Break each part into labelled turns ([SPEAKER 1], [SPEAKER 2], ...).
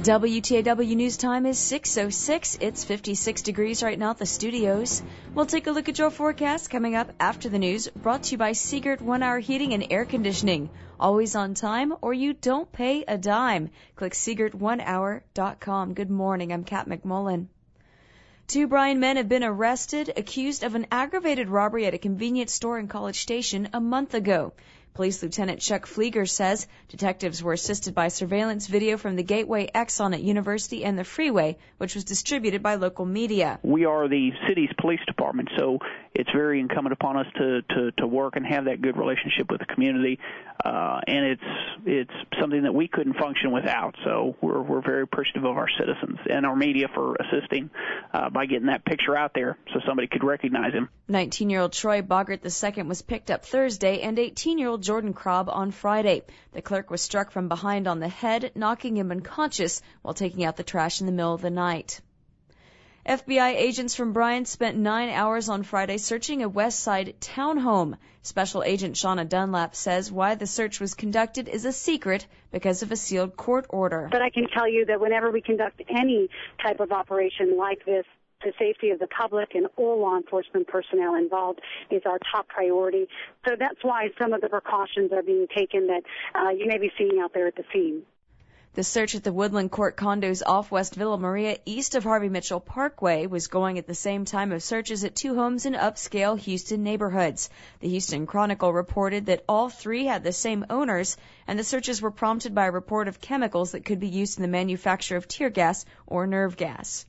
[SPEAKER 1] WTAW News Time is 6:06. It's 56 degrees right now at the studios. We'll take a look at your forecast coming up after the news, brought to you by Seegert 1 Hour Heating and Air Conditioning. Always on time, or you don't pay a dime. Click Seegert1hour.com. Good morning, I'm Kat McMullen. 2 Bryan men have been arrested, accused of an aggravated robbery at a convenience store in College Station a month ago. Police Lieutenant Chuck Flieger says detectives were assisted by surveillance video from the Gateway Exxon at University and the freeway, which was distributed by local media.
[SPEAKER 2] We are the city's police department, so it's very incumbent upon us to work and have that good relationship with the community, and it's something that we couldn't function without. So we're very appreciative of our citizens and our media for assisting by getting that picture out there so somebody could recognize him.
[SPEAKER 1] 19-year-old Troy Boggart II was picked up Thursday, and 18-year-old Jordan Krob on Friday. The clerk was struck from behind on the head, knocking him unconscious while taking out the trash in the middle of the night. FBI agents from Bryan spent 9 hours on Friday searching a West Side townhome. Special Agent Shauna Dunlap says why the search was conducted is a secret because of a sealed court order.
[SPEAKER 3] But I can tell you that whenever we conduct any type of operation like this, the safety of the public and all law enforcement personnel involved is our top priority. So that's why some of the precautions are being taken that you may be seeing out there at the scene.
[SPEAKER 1] The search at the Woodland Court condos off West Villa Maria, east of Harvey Mitchell Parkway, was going at the same time of searches at 2 homes in upscale Houston neighborhoods. The Houston Chronicle reported that all 3 had the same owners, and the searches were prompted by a report of chemicals that could be used in the manufacture of tear gas or nerve gas.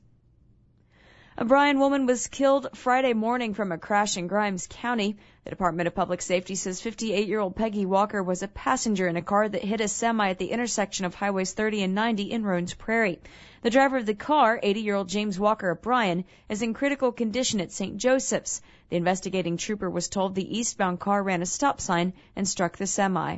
[SPEAKER 1] A Bryan woman was killed Friday morning from a crash in Grimes County. The Department of Public Safety says 58-year-old Peggy Walker was a passenger in a car that hit a semi at the intersection of Highways 30 and 90 in Roans Prairie. The driver of the car, 80-year-old James Walker of Bryan, is in critical condition at St. Joseph's. The investigating trooper was told the eastbound car ran a stop sign and struck the semi.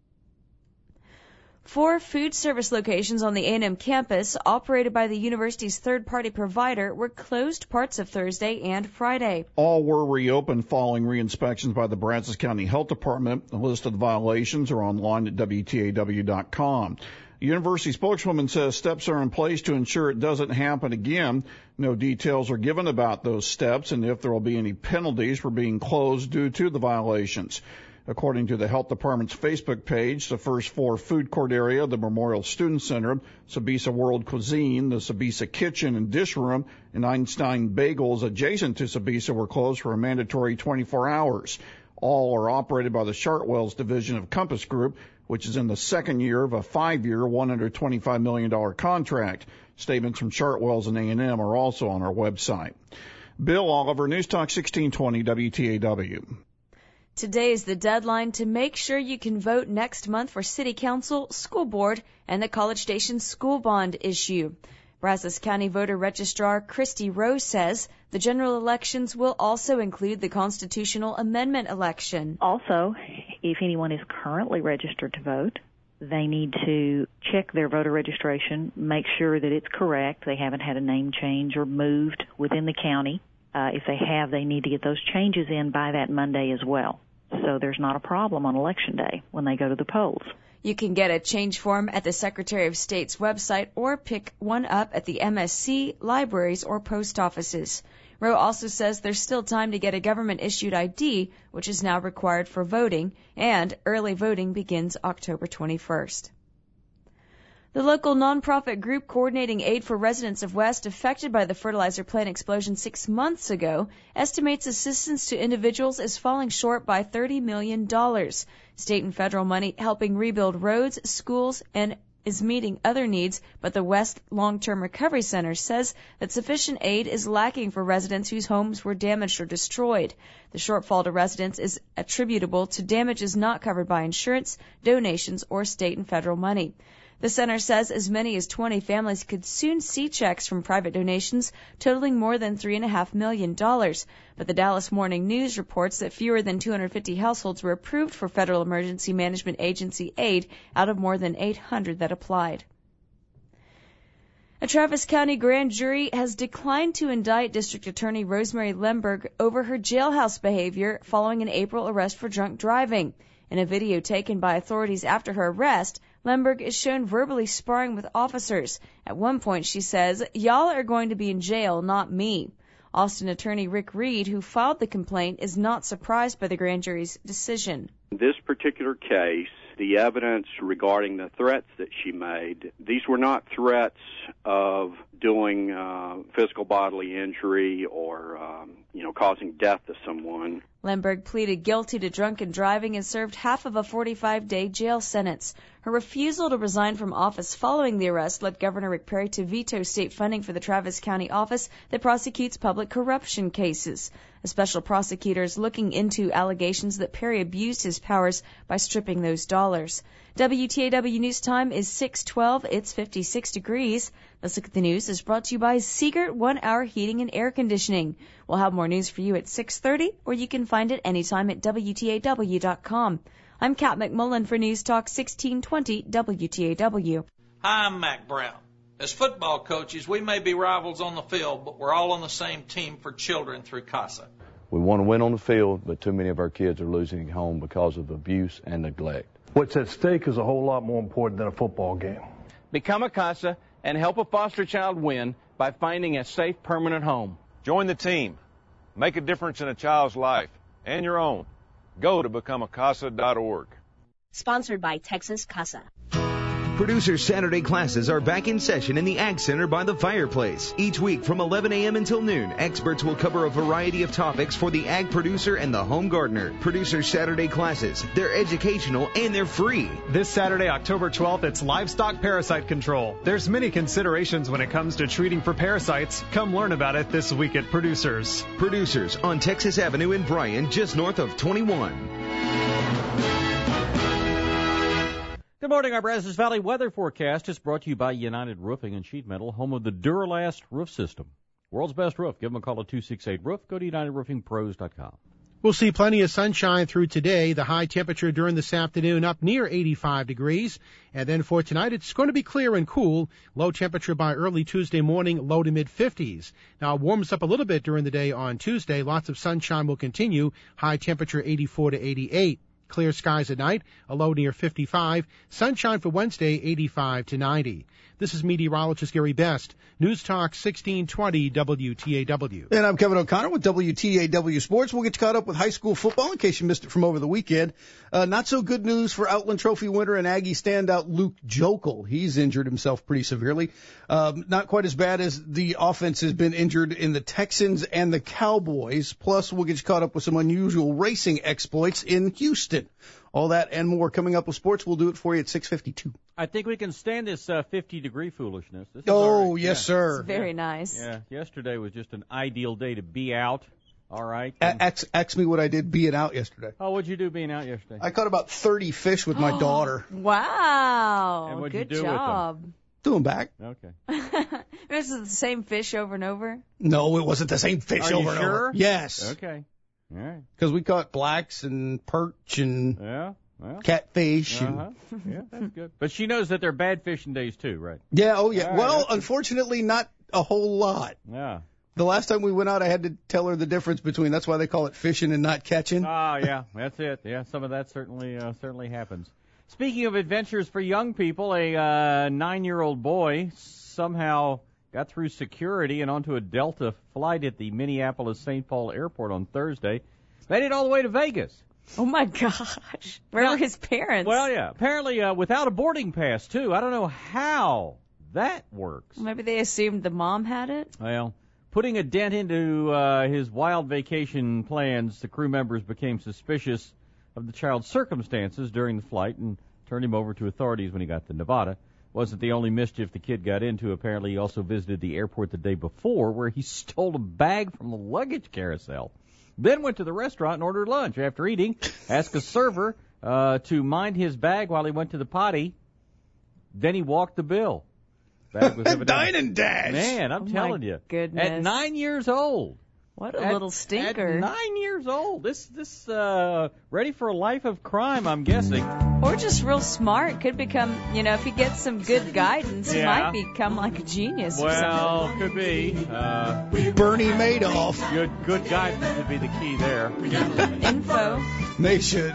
[SPEAKER 1] 4 food service locations on the A&M campus, operated by the university's third-party provider, were closed parts of Thursday and Friday.
[SPEAKER 4] All were reopened following re-inspections by the Brazos County Health Department. The list of the violations are online at WTAW.com. The university spokeswoman says steps are in place to ensure it doesn't happen again. No details are given about those steps and if there will be any penalties for being closed due to the violations. According to the Health Department's Facebook page, the first 4 food court area, the Memorial Student Center, Sabisa World Cuisine, the Sabisa Kitchen and Dish Room, and Einstein Bagels adjacent to Sabisa were closed for a mandatory 24 hours. All are operated by the Chartwells division of Compass Group, which is in the second year of a 5-year, $125 million contract. Statements from Chartwells and A&M are also on our website. Bill Oliver, News Talk 1620 WTAW.
[SPEAKER 1] Today is the deadline to make sure you can vote next month for City Council, School Board, and the College Station School Bond issue. Brazos County Voter Registrar Christy Rowe says the general elections will also include the constitutional amendment election.
[SPEAKER 5] Also, if anyone is currently registered to vote, they need to check their voter registration, make sure that it's correct. They haven't had a name change or moved within the county. If they have, they need to get those changes in by that Monday as well. So there's not a problem on Election Day when they go to the polls.
[SPEAKER 1] You can get a change form at the Secretary of State's website or pick one up at the MSC, libraries, or post offices. Rowe also says there's still time to get a government-issued ID, which is now required for voting, and early voting begins October 21st. The local nonprofit group coordinating aid for residents of West affected by the fertilizer plant explosion 6 months ago estimates assistance to individuals is falling short by $30 million. State and federal money helping rebuild roads, schools, and is meeting other needs, but the West Long-Term Recovery Center says that sufficient aid is lacking for residents whose homes were damaged or destroyed. The shortfall to residents is attributable to damages not covered by insurance, donations, or state and federal money. The center says as many as 20 families could soon see checks from private donations totaling more than $3.5 million. But the Dallas Morning News reports that fewer than 250 households were approved for Federal Emergency Management Agency aid out of more than 800 that applied. A Travis County grand jury has declined to indict District Attorney Rosemary Lemberg over her jailhouse behavior following an April arrest for drunk driving. In a video taken by authorities after her arrest, Lemberg is shown verbally sparring with officers. At one point, she says, "Y'all are going to be in jail, not me." Austin attorney Rick Reed, who filed the complaint, is not surprised by the grand jury's decision.
[SPEAKER 6] In this particular case, the evidence regarding the threats that she made, these were not threats of doing physical bodily injury or, causing death to someone.
[SPEAKER 1] Lemberg pleaded guilty to drunken driving and served half of a 45-day jail sentence. Her refusal to resign from office following the arrest led Governor Rick Perry to veto state funding for the Travis County office that prosecutes public corruption cases. A special prosecutor is looking into allegations that Perry abused his powers by stripping those dollars. WTAW News Time is 6:12. It's 56 degrees. Let's Look at the News is brought to you by Siegert 1 Hour Heating and Air Conditioning. We'll have more news for you at 6:30, or you can find it anytime at WTAW.com. I'm Kat McMullen for News Talk 1620 WTAW.
[SPEAKER 7] Hi, I'm Mac Brown. As football coaches, we may be rivals on the field, but we're all on the same team for children through CASA.
[SPEAKER 8] We want to win on the field, but too many of our kids are losing at home because of abuse and neglect.
[SPEAKER 9] What's at stake is a whole lot more important than a football game.
[SPEAKER 10] Become a CASA and help a foster child win by finding a safe, permanent home.
[SPEAKER 11] Join the team. Make a difference in a child's life and your own. Go to becomeacasa.org.
[SPEAKER 12] Sponsored by Texas CASA.
[SPEAKER 13] Producer Saturday classes are back in session in the Ag Center by the fireplace. Each week from 11 a.m. until noon, experts will cover a variety of topics for the ag producer and the home gardener. Producer Saturday classes, they're educational and they're free.
[SPEAKER 14] This Saturday, October 12th, it's livestock parasite control. There's many considerations when it comes to treating for parasites. Come learn about it this week at Producers.
[SPEAKER 13] Producers on Texas Avenue in Bryan, just north of 21.
[SPEAKER 15] Good morning. Our Brazos Valley weather forecast is brought to you by United Roofing and Sheet Metal, home of the Duralast roof system. World's best roof. Give them a call at 268-ROOF. Go to UnitedRoofingPros.com.
[SPEAKER 16] We'll see plenty of sunshine through today. The high temperature during this afternoon up near 85 degrees. And then for tonight, it's going to be clear and cool. Low temperature by early Tuesday morning, low to mid-50s. Now, it warms up a little bit during the day on Tuesday. Lots of sunshine will continue. High temperature 84 to 88. Clear skies at night, a low near 55. Sunshine for Wednesday, 85 to 90. This is meteorologist Gary Best. News Talk 1620 WTAW.
[SPEAKER 17] And I'm Kevin O'Connor with WTAW Sports. We'll get you caught up with high school football in case you missed it from over the weekend. Not so good news for Outland Trophy winner and Aggie standout Luke Jokel. He's injured himself pretty severely. Not quite as bad as the offense has been injured in the Texans and the Cowboys. Plus, we'll get you caught up with some unusual racing exploits in Houston. All that and more coming up with sports. We'll do it for you at 6:52.
[SPEAKER 15] I think we can stand this 50-degree foolishness. This is
[SPEAKER 17] right. Yes, sir.
[SPEAKER 1] It's very nice.
[SPEAKER 15] Yeah, yesterday was just an ideal day to be out. All right.
[SPEAKER 17] Ask me what I did being out yesterday.
[SPEAKER 15] Oh, what'd you do being out yesterday?
[SPEAKER 17] I caught about 30 fish with my daughter.
[SPEAKER 1] Wow.
[SPEAKER 15] And what'd
[SPEAKER 1] good
[SPEAKER 15] you do
[SPEAKER 1] job.
[SPEAKER 15] with them?
[SPEAKER 17] Threw them back.
[SPEAKER 15] Okay.
[SPEAKER 1] This is the same fish over and over?
[SPEAKER 17] No, it wasn't the same fish
[SPEAKER 15] Are
[SPEAKER 17] over
[SPEAKER 15] you
[SPEAKER 17] and
[SPEAKER 15] sure?
[SPEAKER 17] over. Yes.
[SPEAKER 15] Okay. All right.
[SPEAKER 17] Because we caught blacks and perch and catfish. And...
[SPEAKER 15] Yeah, that's good. But she knows that they're bad fishing days too, right?
[SPEAKER 17] Yeah, oh yeah.
[SPEAKER 15] Right,
[SPEAKER 17] well, unfortunately, not a whole lot.
[SPEAKER 15] Yeah.
[SPEAKER 17] The last time we went out, I had to tell her the difference between, that's why they call it fishing and not catching.
[SPEAKER 15] Oh, yeah, that's it. Yeah, some of that certainly happens. Speaking of adventures for young people, a 9-year-old boy somehow got through security and onto a Delta flight at the Minneapolis-St. Paul airport on Thursday. Made it all the way to Vegas.
[SPEAKER 1] Oh, my gosh. Where were his parents?
[SPEAKER 15] Well, yeah, apparently without a boarding pass, too. I don't know how that works.
[SPEAKER 1] Maybe they assumed the mom had it?
[SPEAKER 15] Well, putting a dent into his wild vacation plans, the crew members became suspicious of the child's circumstances during the flight and turned him over to authorities when he got to Nevada. Wasn't the only mischief the kid got into. Apparently, he also visited the airport the day before where he stole a bag from the luggage carousel. Then went to the restaurant and ordered lunch. After eating, asked a server to mind his bag while he went to the potty. Then he walked the bill. Bag was
[SPEAKER 17] Dine and dash.
[SPEAKER 15] Man, I'm telling you.
[SPEAKER 1] Goodness.
[SPEAKER 15] At 9 years old.
[SPEAKER 1] What a little stinker.
[SPEAKER 15] At 9 years old. This ready for a life of crime, I'm guessing.
[SPEAKER 1] Or just real smart. Could become, if he gets some good guidance, he might become like a genius or something.
[SPEAKER 15] Well, could be.
[SPEAKER 17] Bernie Madoff.
[SPEAKER 15] Good guidance would be the key there.
[SPEAKER 1] Info.
[SPEAKER 17] Nation.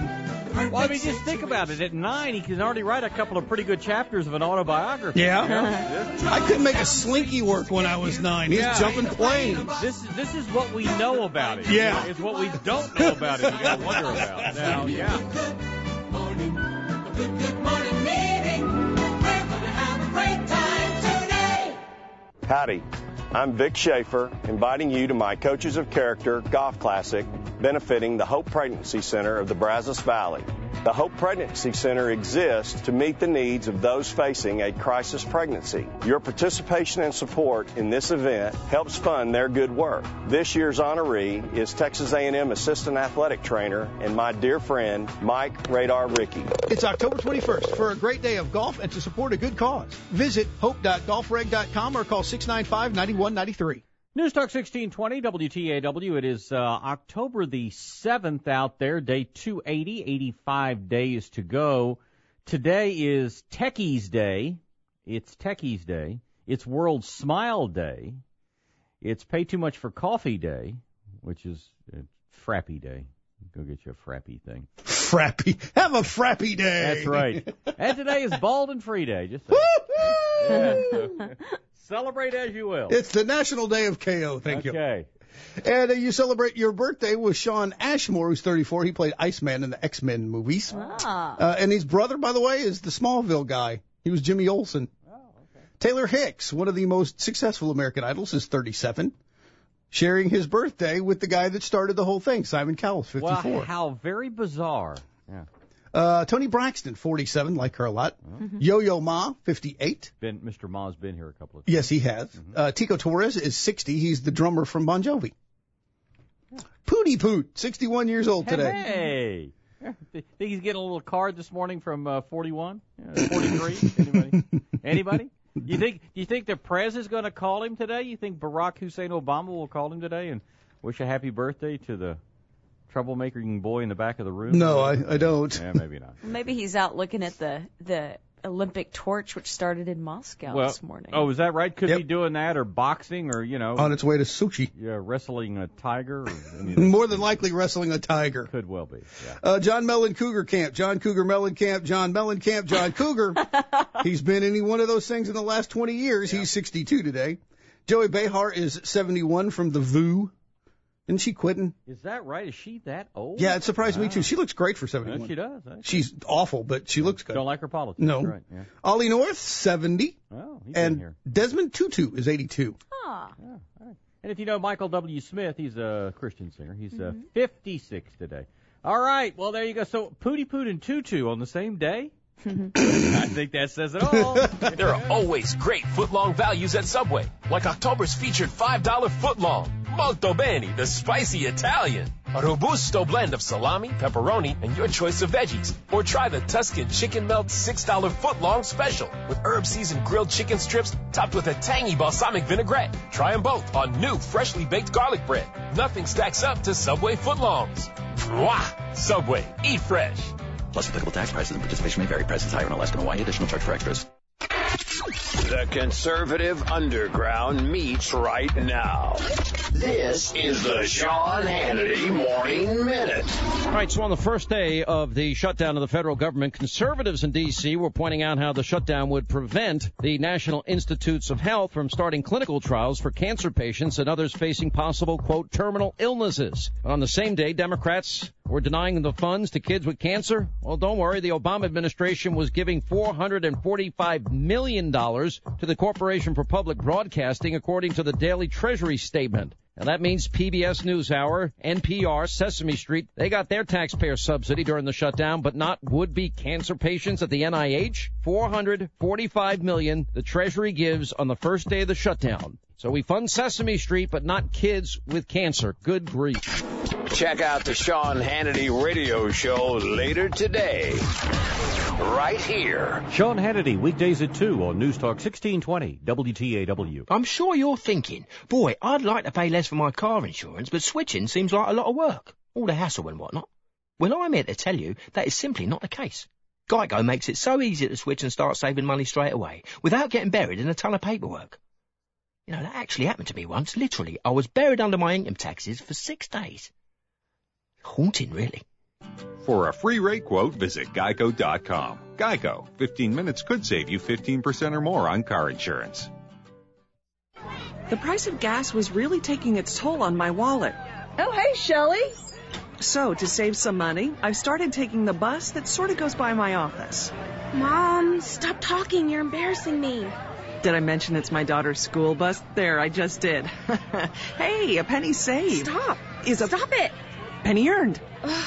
[SPEAKER 15] Well, I mean, just think about it. At 9, he can already write a couple of pretty good chapters of an autobiography.
[SPEAKER 17] Yeah. I couldn't make a slinky work when I was 9. He's jumping planes.
[SPEAKER 15] This is what we know about it.
[SPEAKER 17] Yeah.
[SPEAKER 15] It's what we don't know about it. You got to wonder about. Now, yeah.
[SPEAKER 18] Good morning meeting. We're going to have a great time today.
[SPEAKER 19] Howdy, I'm Vic Schaefer, inviting you to my Coaches of Character Golf Classic, benefiting the Hope Pregnancy Center of the Brazos Valley. The Hope Pregnancy Center exists to meet the needs of those facing a crisis pregnancy. Your participation and support in this event helps fund their good work. This year's honoree is Texas A&M Assistant Athletic Trainer and my dear friend, Mike Radar Rickey.
[SPEAKER 17] It's October 21st for a great day of golf and to support a good cause. Visit hope.golfreg.com or call 695-9193.
[SPEAKER 15] News Talk 1620, WTAW. It is October the 7th out there, day 280, 85 days to go. Today is Techies Day. It's Techies Day. It's World Smile Day. It's Pay Too Much for Coffee Day, which is Frappy Day. Go get you a Frappy thing.
[SPEAKER 17] Frappy. Have a Frappy Day.
[SPEAKER 15] That's right. And today is Bald and Free Day. Just celebrate as you will.
[SPEAKER 17] It's the National Day of KO. Thank you.
[SPEAKER 15] Okay.
[SPEAKER 17] And you celebrate your birthday with Sean Ashmore, who's 34. He played Iceman in the X-Men movies. And his brother, by the way, is the Smallville guy. He was Jimmy Olsen. Oh, okay. Taylor Hicks, one of the most successful American Idols, is 37. Sharing his birthday with the guy that started the whole thing, Simon Cowell, 54.
[SPEAKER 15] Wow, how very bizarre. Yeah.
[SPEAKER 17] Tony Braxton, 47, like her a lot. Yo-Yo Ma, 58.
[SPEAKER 15] Mr. Ma's been here a couple of times.
[SPEAKER 17] Yes, he has. Tico Torres is 60. He's the drummer from Bon Jovi. Pootie Poot, 61 years old today.
[SPEAKER 15] Hey. Think he's getting a little card this morning from 41? 43? Anybody? Do you think the Prez is going to call him today? You think Barack Hussein Obama will call him today and wish a happy birthday to the troublemaking boy in the back of the room?
[SPEAKER 17] No, I don't.
[SPEAKER 15] Yeah, maybe not.
[SPEAKER 1] Maybe he's out looking at the Olympic torch, which started in Moscow this morning.
[SPEAKER 15] Oh, is that right? Could be doing that, or boxing, or,
[SPEAKER 17] on its way to Sochi.
[SPEAKER 15] Yeah, wrestling a tiger.
[SPEAKER 17] More than likely wrestling a tiger.
[SPEAKER 15] Could well be, yeah.
[SPEAKER 17] John Mellon Cougar Camp. John Cougar Mellon Camp. John Mellon Camp. John Cougar. He's been any one of those things in the last 20 years. Yeah. He's 62 today. Joey Behar is 71 from the VU. Isn't she quitting?
[SPEAKER 15] Is that right? Is she that old?
[SPEAKER 17] Yeah, it surprised me, too. She looks great for 71.
[SPEAKER 15] Yeah, she does.
[SPEAKER 17] She's awful, but she looks good.
[SPEAKER 15] Don't like her politics.
[SPEAKER 17] No.
[SPEAKER 15] Right, yeah.
[SPEAKER 17] Ollie North, 70.
[SPEAKER 15] Oh, he's
[SPEAKER 17] and
[SPEAKER 15] in here.
[SPEAKER 17] Desmond Tutu is 82.
[SPEAKER 1] Ah.
[SPEAKER 15] Yeah, all right. And if you know Michael W. Smith, he's a Christian singer. He's 56 today. All right. Well, there you go. So Pootie Poot and Tutu on the same day? I think that says it all.
[SPEAKER 20] There are always great footlong values at Subway, like October's featured $5 footlong. Molto bene, the spicy Italian. A robusto blend of salami, pepperoni, and your choice of veggies. Or try the Tuscan Chicken Melt $6 footlong special with herb-seasoned grilled chicken strips topped with a tangy balsamic vinaigrette. Try them both on new freshly baked garlic bread. Nothing stacks up to Subway footlongs. Mwah! Subway, eat fresh.
[SPEAKER 21] Plus applicable tax prices and participation may vary. Prices higher in Alaska and Hawaii. Additional charge for extras.
[SPEAKER 22] The conservative underground meets right now. This is the Sean Hannity Morning Minute.
[SPEAKER 23] All right, so on the first day of the shutdown of the federal government, conservatives in D.C. were pointing out how the shutdown would prevent the National Institutes of Health from starting clinical trials for cancer patients and others facing possible, quote, terminal illnesses. On the same day, Democrats were denying the funds to kids with cancer. Well, don't worry, the Obama administration was giving $445 million to the Corporation for Public Broadcasting, according to the Daily Treasury Statement. Now, that means PBS NewsHour, NPR, Sesame Street, they got their taxpayer subsidy during the shutdown, but not would-be cancer patients at the NIH. $445 million the Treasury gives on the first day of the shutdown. So we fund Sesame Street, but not kids with cancer. Good grief.
[SPEAKER 22] Check out the Sean Hannity radio show later today. Right here.
[SPEAKER 24] Sean Hannity, weekdays at 2 on News Talk 1620, WTAW.
[SPEAKER 25] I'm sure you're thinking, boy, I'd like to pay less for my car insurance, but switching seems like a lot of work. All the hassle and whatnot. Well, I'm here to tell you that is simply not the case. Geico makes it so easy to switch and start saving money straight away, without getting buried in a ton of paperwork. You know, that actually happened to me once. Literally, I was buried under my income taxes for 6 days. Haunting, really.
[SPEAKER 2] For a free rate quote, visit geico.com. Geico. 15 minutes could save you 15% or more on car insurance.
[SPEAKER 3] The price of gas was really taking its toll on my wallet.
[SPEAKER 4] Oh, hey, Shelley.
[SPEAKER 3] So, to save some money, I've started taking the bus that sort of goes by my office.
[SPEAKER 4] Mom, stop talking. You're embarrassing me.
[SPEAKER 3] Did I mention it's my daughter's school bus? There, I just did. Hey, a penny saved.
[SPEAKER 4] Stop it.
[SPEAKER 3] Penny earned.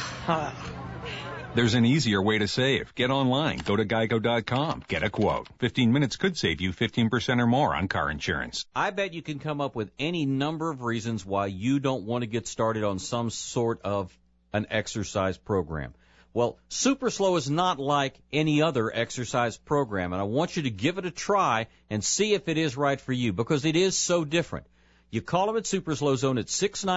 [SPEAKER 2] There's an easier way to save. Get online. Go to geico.com. Get a quote. 15 minutes could save you 15% or more on car insurance.
[SPEAKER 15] I bet you can come up with any number of reasons why you don't want to get started on some sort of an exercise program. Well, Super Slow is not like any other exercise program, and I want you to give it a try and see if it is right for you, because it is so different. You call them at Super Slow Zone at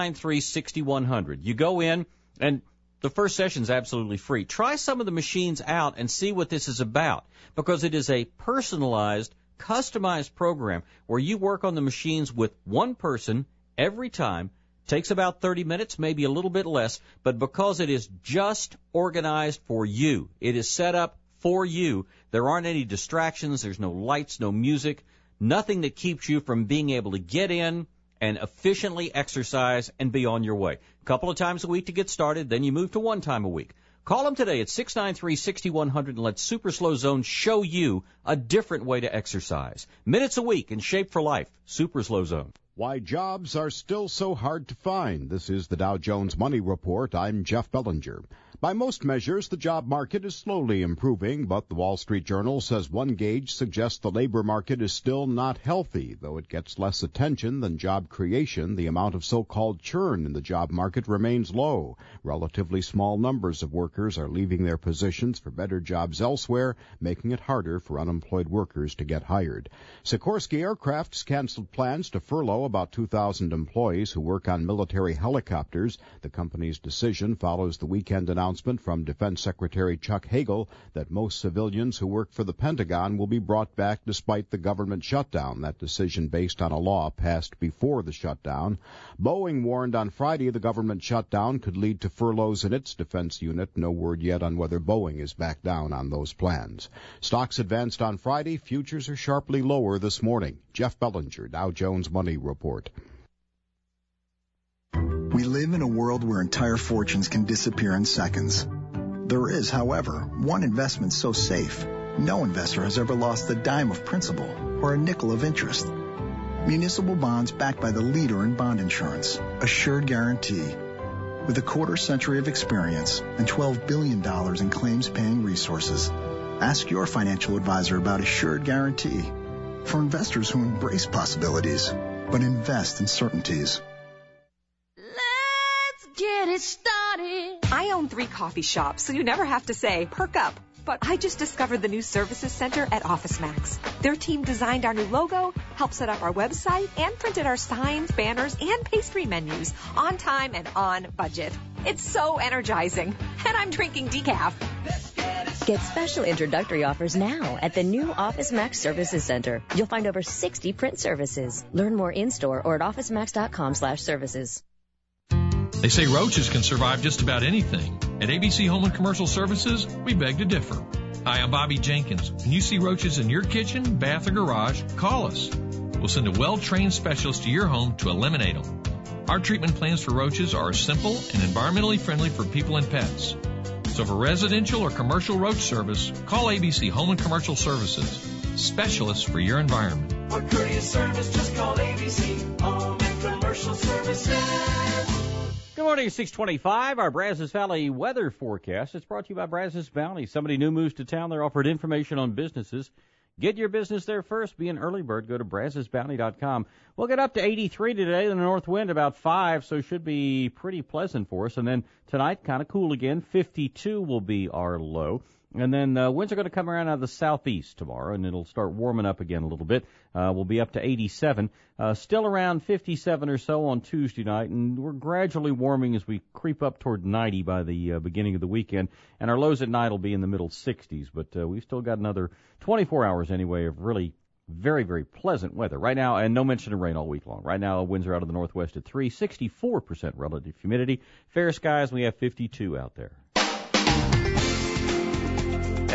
[SPEAKER 15] 693-6100. You go in, and the first session is absolutely free. Try some of the machines out and see what this is about, because it is a personalized, customized program where you work on the machines with one person every time. Takes about 30 minutes, maybe a little bit less, but because it is just organized for you, it is set up for you, there aren't any distractions, there's no lights, no music, nothing that keeps you from being able to get in and efficiently exercise and be on your way. A couple of times a week to get started, then you move to one time a week. Call them today at 693-6100 and let Super Slow Zone show you a different way to exercise. Minutes a week in shape for life. Super Slow Zone.
[SPEAKER 5] Why jobs are still so hard to find. This is the Dow Jones Money Report. I'm Jeff Bellinger. By most measures, the job market is slowly improving, but the Wall Street Journal says one gauge suggests the labor market is still not healthy. Though it gets less attention than job creation, the amount of so-called churn in the job market remains low. Relatively small numbers of workers are leaving their positions for better jobs elsewhere, making it harder for unemployed workers to get hired. Sikorsky Aircraft's canceled plans to furlough about 2,000 employees who work on military helicopters. The company's decision follows the weekend announcement from Defense Secretary Chuck Hagel that most civilians who work for the Pentagon will be brought back despite the government shutdown. That decision based on a law passed before the shutdown. Boeing warned on Friday the government shutdown could lead to furloughs in its defense unit. No word yet on whether Boeing is back down on those plans. Stocks advanced on Friday. Futures are sharply lower this morning. Jeff Bellinger, Dow Jones Money Report.
[SPEAKER 6] We live in a world where entire fortunes can disappear in seconds. There is, however, one investment so safe, no investor has ever lost a dime of principal or a nickel of interest. Municipal bonds backed by the leader in bond insurance, Assured Guaranty. With a quarter-century of experience and $12 billion in claims-paying resources, ask your financial advisor about Assured Guaranty. For investors who embrace possibilities, but invest in certainties.
[SPEAKER 26] Get it started. I own 3 coffee shops, so you never have to say, perk up. But I just discovered the new services center at OfficeMax. Their team designed our new logo, helped set up our website, and printed our signs, banners, and pastry menus on time and on budget. It's so energizing. And I'm drinking decaf.
[SPEAKER 27] Get special introductory offers now at the new OfficeMax Services Center. You'll find over 60 print services. Learn more in-store or at officemax.com/services.
[SPEAKER 28] They say roaches can survive just about anything. At ABC Home and Commercial Services, we beg to differ. Hi, I'm Bobby Jenkins. When you see roaches in your kitchen, bath, or garage, call us. We'll send a well-trained specialist to your home to eliminate them. Our treatment plans for roaches are simple and environmentally friendly for people and pets. So for residential or commercial roach service, call ABC Home and Commercial Services. Specialists for your environment.
[SPEAKER 18] For courteous service, just call ABC Home and Commercial Services.
[SPEAKER 15] Good morning, 625. Our Brazos Valley weather forecast. It's brought to you by Brazos Bounty. Somebody new moves to town. They're offered information on businesses. Get your business there first. Be an early bird. Go to brazosbounty.com. We'll get up to 83 today. The north wind about 5, so should be pretty pleasant for us. And then tonight, kind of cool again. 52 will be our low. And then winds are going to come around out of the southeast tomorrow, and it'll start warming up again a little bit. We'll be up to 87, still around 57 or so on Tuesday night, and we're gradually warming as we creep up toward 90 by the beginning of the weekend. And our lows at night will be in the middle 60s, but we've still got another 24 hours anyway of really very, very pleasant weather. Right now, and no mention of rain all week long. Right now, winds are out of the northwest at 3, 64% relative humidity. Fair skies, we have 52 out there.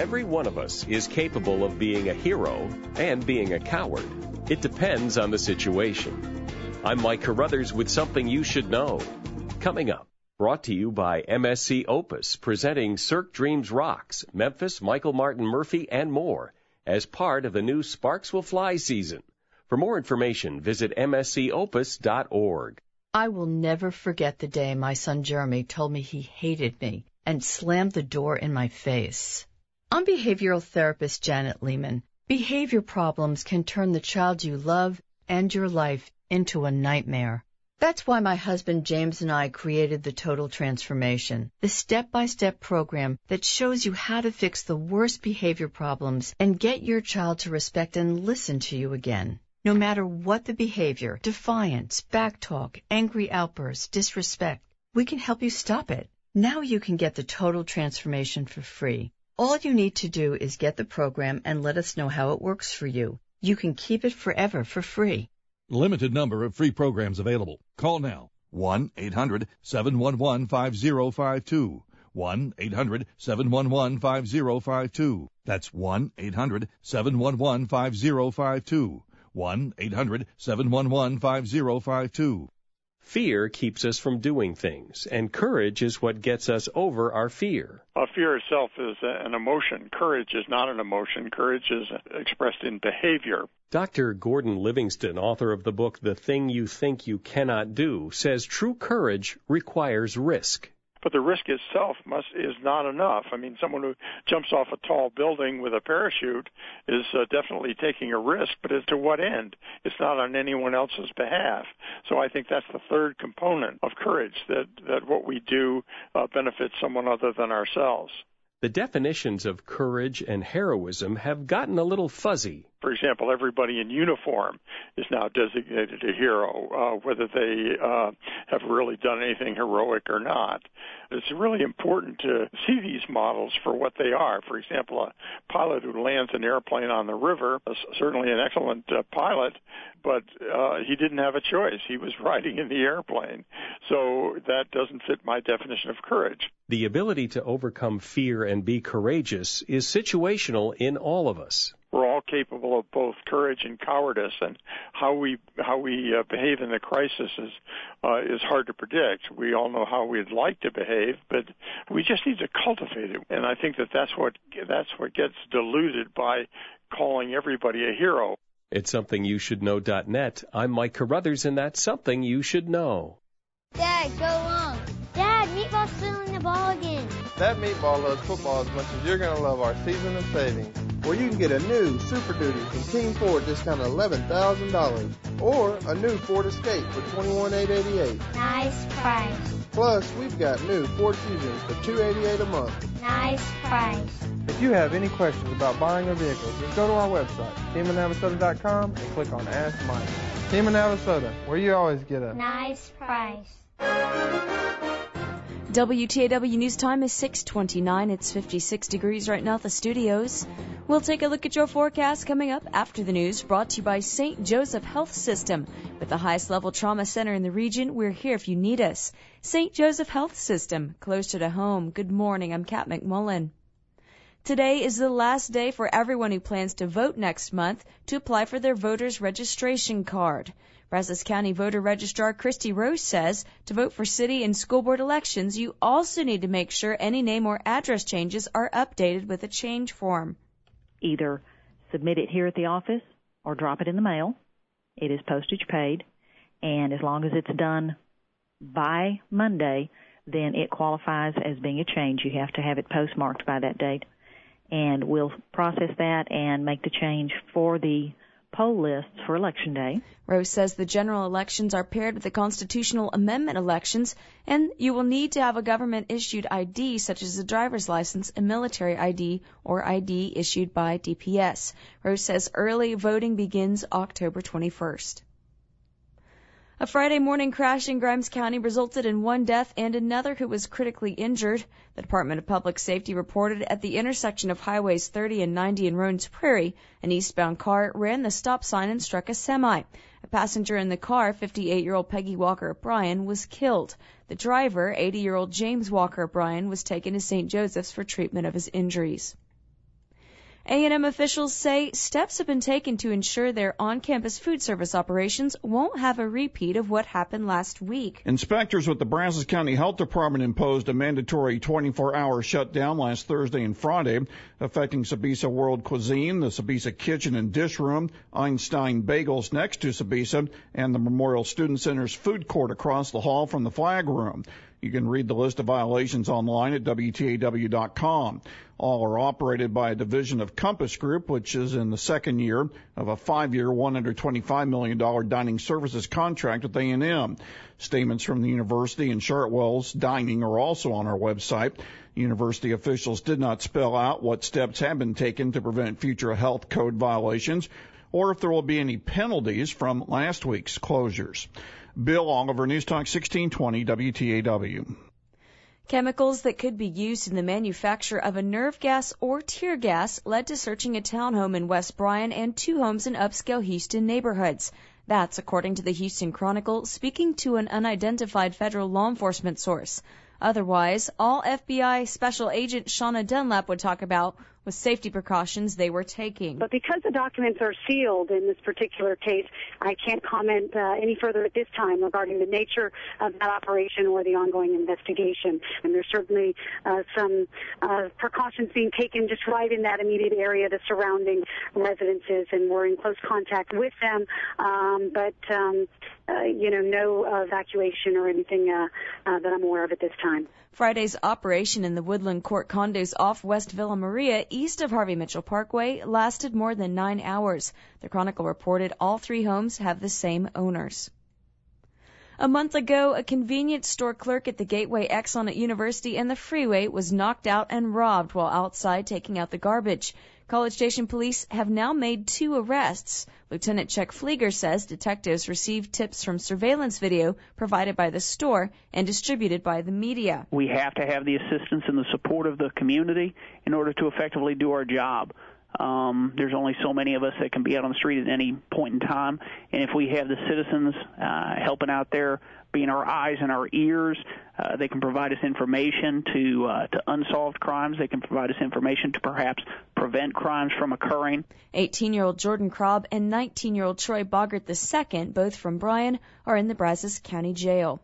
[SPEAKER 7] Every one of us is capable of being a hero and being a coward. It depends on the situation. I'm Mike Carruthers with something you should know. Coming up, brought to you by MSC Opus, presenting Cirque Dreams Rocks, Memphis, Michael Martin Murphey, and more, as part of the new Sparks Will Fly season. For more information, visit mscopus.org.
[SPEAKER 8] I will never forget the day my son Jeremy told me he hated me and slammed the door in my face. I'm behavioral therapist Janet Lehman. Behavior problems can turn the child you love and your life into a nightmare. That's why my husband James and I created the Total Transformation, the step-by-step program that shows you how to fix the worst behavior problems and get your child to respect and listen to you again. No matter what the behavior, defiance, backtalk, angry outbursts, disrespect, we can help you stop it. Now you can get the Total Transformation for free. All you need to do is get the program and let us know how it works for you. You can keep it forever for free.
[SPEAKER 9] Limited number of free programs available. Call now. 1-800-711-5052. 1-800-711-5052. That's 1-800-711-5052. 1-800-711-5052.
[SPEAKER 7] Fear keeps us from doing things, and courage is what gets us over our fear.
[SPEAKER 10] Fear itself is an emotion. Courage is not an emotion. Courage is expressed in behavior.
[SPEAKER 7] Dr. Gordon Livingston, author of the book The Thing You Think You Cannot Do, says true courage requires risk.
[SPEAKER 10] But the risk itself is not enough. I mean, someone who jumps off a tall building with a parachute is definitely taking a risk, but as to what end? It's not on anyone else's behalf. So I think that's the third component of courage, that what we do benefits someone other than ourselves.
[SPEAKER 7] The definitions of courage and heroism have gotten a little fuzzy.
[SPEAKER 10] For example, everybody in uniform is now designated a hero, whether they have really done anything heroic or not. It's really important to see these models for what they are. For example, a pilot who lands an airplane on the river is certainly an excellent pilot, but he didn't have a choice. He was riding in the airplane. So that doesn't fit my definition of courage.
[SPEAKER 7] The ability to overcome fear and be courageous is situational in all of us.
[SPEAKER 10] We're all capable of both courage and cowardice, and how we behave in the crisis is hard to predict. We all know how we'd like to behave, but we just need to cultivate it. And I think that's what gets diluted by calling everybody a hero.
[SPEAKER 7] At SomethingYouShouldKnow.net, I'm Mike Carruthers, and that's Something You Should Know.
[SPEAKER 11] Dad, go long. Dad, Meatball's stealing the ball again.
[SPEAKER 12] That Meatball loves football as much as you're going to love our season of savings. Well, you can get a new Super Duty from King Ford discount of $11,000, or a new Ford Escape for $21,888.
[SPEAKER 11] Nice price.
[SPEAKER 12] Plus, we've got new Ford Fusions for $288 a month.
[SPEAKER 11] Nice price.
[SPEAKER 12] If you have any questions about buying a vehicle, just go to our website, TeamofNavasota.com, and click on Ask Mike. Team of Navasota, where you always get a
[SPEAKER 11] nice price.
[SPEAKER 1] WTAW News Time is 6:29. It's 56 degrees right now at the studios. We'll take a look at your forecast coming up after the news, brought to you by St. Joseph Health System. With the highest level trauma center in the region, we're here if you need us. St. Joseph Health System, closer to home. Good morning, I'm Kat McMullen. Today is the last day for everyone who plans to vote next month to apply for their voter's registration card. Brazos County Voter Registrar Christy Rose says to vote for city and school board elections, you also need to make sure any name or address changes are updated with a change form.
[SPEAKER 13] Either submit it here at the office or drop it in the mail. It is postage paid, and as long as it's done by Monday, then it qualifies as being a change. You have to have it postmarked by that date, and we'll process that and make the change for the poll lists for Election Day.
[SPEAKER 1] Rose says the general elections are paired with the constitutional amendment elections, and you will need to have a government-issued ID, such as a driver's license, a military ID, or ID issued by DPS. Rose says early voting begins October 21st. A Friday morning crash in Grimes County resulted in one death and another who was critically injured. The Department of Public Safety reported at the intersection of Highways 30 and 90 in Roans Prairie, an eastbound car ran the stop sign and struck a semi. A passenger in the car, 58-year-old Peggy Walker O'Brien, was killed. The driver, 80-year-old James Walker O'Brien, was taken to St. Joseph's for treatment of his injuries. A&M officials say steps have been taken to ensure their on-campus food service operations won't have a repeat of what happened last week.
[SPEAKER 14] Inspectors with the Brazos County Health Department imposed a mandatory 24-hour shutdown last Thursday and Friday, affecting Sabisa World Cuisine, the Sabisa Kitchen and Dish Room, Einstein Bagels next to Sabisa, and the Memorial Student Center's food court across the hall from the flag room. You can read the list of violations online at WTAW.com. All are operated by a division of Compass Group, which is in the second year of a 5-year, $125 million dining services contract with A&M. Statements from the university and Chartwell's Dining are also on our website. University officials did not spell out what steps have been taken to prevent future health code violations or if there will be any penalties from last week's closures. Bill Oliver, News Talk 1620 WTAW.
[SPEAKER 1] Chemicals that could be used in the manufacture of a nerve gas or tear gas led to searching a townhome in West Bryan and 2 homes in upscale Houston neighborhoods. That's according to the Houston Chronicle, speaking to an unidentified federal law enforcement source. Otherwise, all FBI Special Agent Shauna Dunlap would talk about was safety precautions they were taking.
[SPEAKER 16] But because the documents are sealed in this particular case, I can't comment any further at this time regarding the nature of that operation or the ongoing investigation. And there's certainly some precautions being taken just right in that immediate area, the surrounding residences, and we're in close contact with them. No evacuation or anything that I'm aware of at this time.
[SPEAKER 1] Friday's operation in the Woodland Court condos off West Villa Maria, east of Harvey Mitchell Parkway, lasted more than 9 hours. The Chronicle reported all 3 homes have the same owners. A month ago, a convenience store clerk at the Gateway Exxon at University and the Freeway was knocked out and robbed while outside taking out the garbage. College Station police have now made 2 arrests. Lieutenant Chuck Flieger says detectives received tips from surveillance video provided by the store and distributed by the media.
[SPEAKER 17] We have to have the assistance and the support of the community in order to effectively do our job. There's only so many of us that can be out on the street at any point in time, and if we have the citizens helping out there, being our eyes and our ears, they can provide us information to unsolved crimes. They can provide us information to perhaps prevent crimes from occurring.
[SPEAKER 1] 18-year-old Jordan Krob and 19-year-old Troy Boggart II, both from Bryan, are in the Brazos County Jail.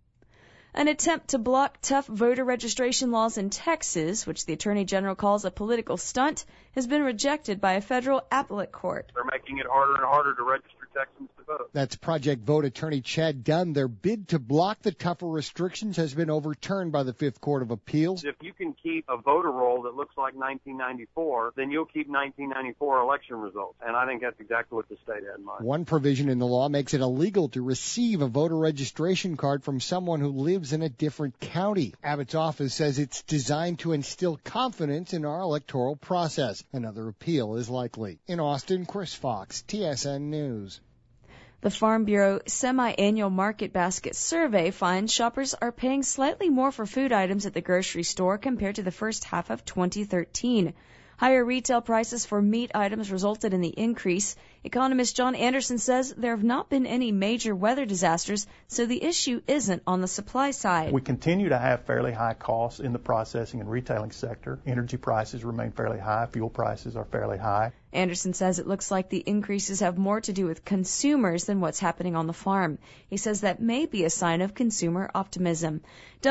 [SPEAKER 1] An attempt to block tough voter registration laws in Texas, which the Attorney General calls a political stunt, has been rejected by a federal appellate court.
[SPEAKER 19] They're making it harder and harder to register Texans to vote.
[SPEAKER 20] That's Project Vote attorney Chad Dunn. Their bid to block the tougher restrictions has been overturned by the Fifth Court of Appeals.
[SPEAKER 19] If you can keep a voter roll that looks like 1994, then you'll keep 1994 election results. And I think that's exactly what the state had in mind.
[SPEAKER 20] One provision in the law makes it illegal to receive a voter registration card from someone who lives in a different county. Abbott's office says it's designed to instill confidence in our electoral process. Another appeal is likely. In Austin, Chris Fox, TSN News.
[SPEAKER 1] The Farm Bureau semi-annual market basket survey finds shoppers are paying slightly more for food items at the grocery store compared to the first half of 2013. Higher retail prices for meat items resulted in the increase. Economist John Anderson says there have not been any major weather disasters, so the issue isn't on the supply side.
[SPEAKER 21] We continue to have fairly high costs in the processing and retailing sector. Energy prices remain fairly high. Fuel prices are fairly high.
[SPEAKER 1] Anderson says it looks like the increases have more to do with consumers than what's happening on the farm. He says that may be a sign of consumer optimism.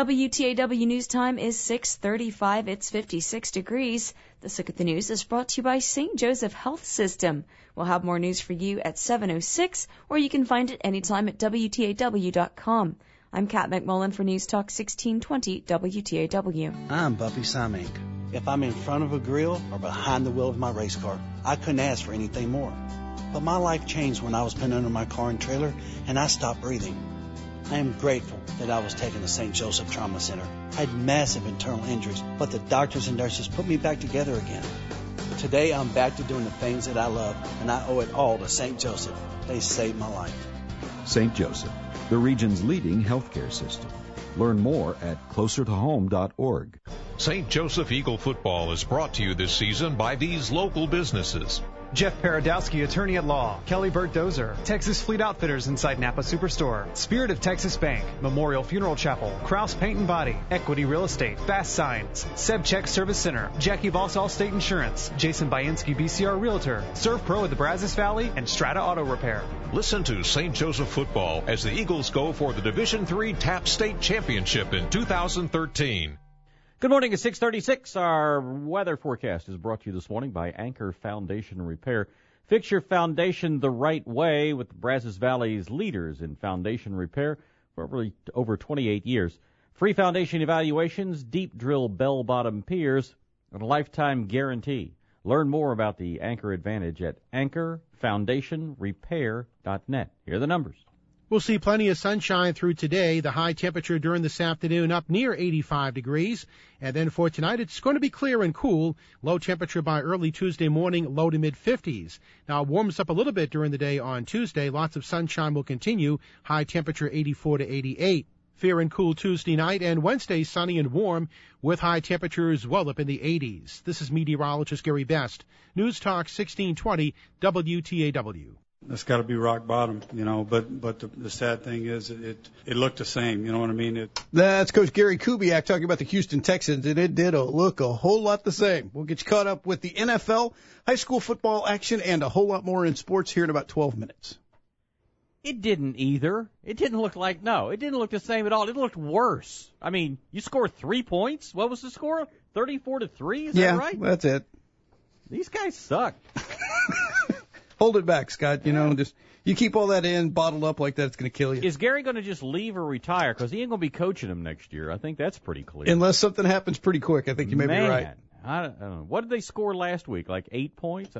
[SPEAKER 1] WTAW News Time is 6:35. It's 56 degrees. This Look at the News is brought to you by St. Joseph Health System. We'll have more news for you at 7:06, or you can find it anytime at WTAW.com. I'm Kat McMullen for News Talk 1620 WTAW.
[SPEAKER 22] I'm Buffy Samink. If I'm in front of a grill or behind the wheel of my race car, I couldn't ask for anything more. But my life changed when I was pinned under my car and trailer and I stopped breathing. I am grateful that I was taken to St. Joseph Trauma Center. I had massive internal injuries, but the doctors and nurses put me back together again. Today I'm back to doing the things that I love, and I owe it all to St. Joseph. They saved my life.
[SPEAKER 23] St. Joseph, the region's leading healthcare system. Learn more at closertohome.org.
[SPEAKER 28] St. Joseph Eagle football is brought to you this season by these local businesses.
[SPEAKER 2] Jeff Paradowski, attorney at law. Kelly Burt Dozer, Texas Fleet Outfitters inside Napa Superstore. Spirit of Texas Bank, Memorial Funeral Chapel, Kraus Paint and Body, Equity Real Estate, Fast Signs, SebCheck Service Center, Jackie Voss Allstate Insurance, Jason Bainski BCR Realtor, Serve Pro at the Brazos Valley, and Strata Auto Repair.
[SPEAKER 3] Listen to St. Joseph football as the Eagles go for the Division III TAP State Championship in 2013.
[SPEAKER 15] Good morning at 6:36. Our weather forecast is brought to you this morning by Anchor Foundation Repair. Fix your foundation the right way with the Brazos Valley's leaders in foundation repair for over 28 years. Free foundation evaluations, deep drill bell-bottom piers, and a lifetime guarantee. Learn more about the Anchor Advantage at anchorfoundationrepair.net. Here are the numbers.
[SPEAKER 4] We'll see plenty of sunshine through today. The high temperature during this afternoon up near 85 degrees. And then for tonight, it's going to be clear and cool. Low temperature by early Tuesday morning, low to mid-50s. Now, it warms up a little bit during the day on Tuesday. Lots of sunshine will continue. High temperature 84 to 88. Fair and cool Tuesday night, and Wednesday sunny and warm with high temperatures well up in the 80s. This is meteorologist Gary Best. News Talk 1620 WTAW.
[SPEAKER 5] That's got to be rock bottom, but the sad thing is it looked the same, you know what I mean?
[SPEAKER 6] That's Coach Gary Kubiak talking about the Houston Texans, and it did look a whole lot the same. We'll get you caught up with the NFL, high school football action, and a whole lot more in sports here in about 12 minutes.
[SPEAKER 15] It didn't either. It didn't look the same at all. It looked worse. I mean, you scored 3 points. What was the score? 34-3, is that right?
[SPEAKER 6] Yeah, that's it.
[SPEAKER 15] These guys suck.
[SPEAKER 6] Hold it back, Scott. Just you keep all that in, bottled up like that, it's going to kill you.
[SPEAKER 15] Is Gary going to just leave or retire? Because he ain't going to be coaching them next year. I think that's pretty clear.
[SPEAKER 6] Unless something happens pretty quick. I think you may be right.
[SPEAKER 15] I don't know. What did they score last week? Like 8 points?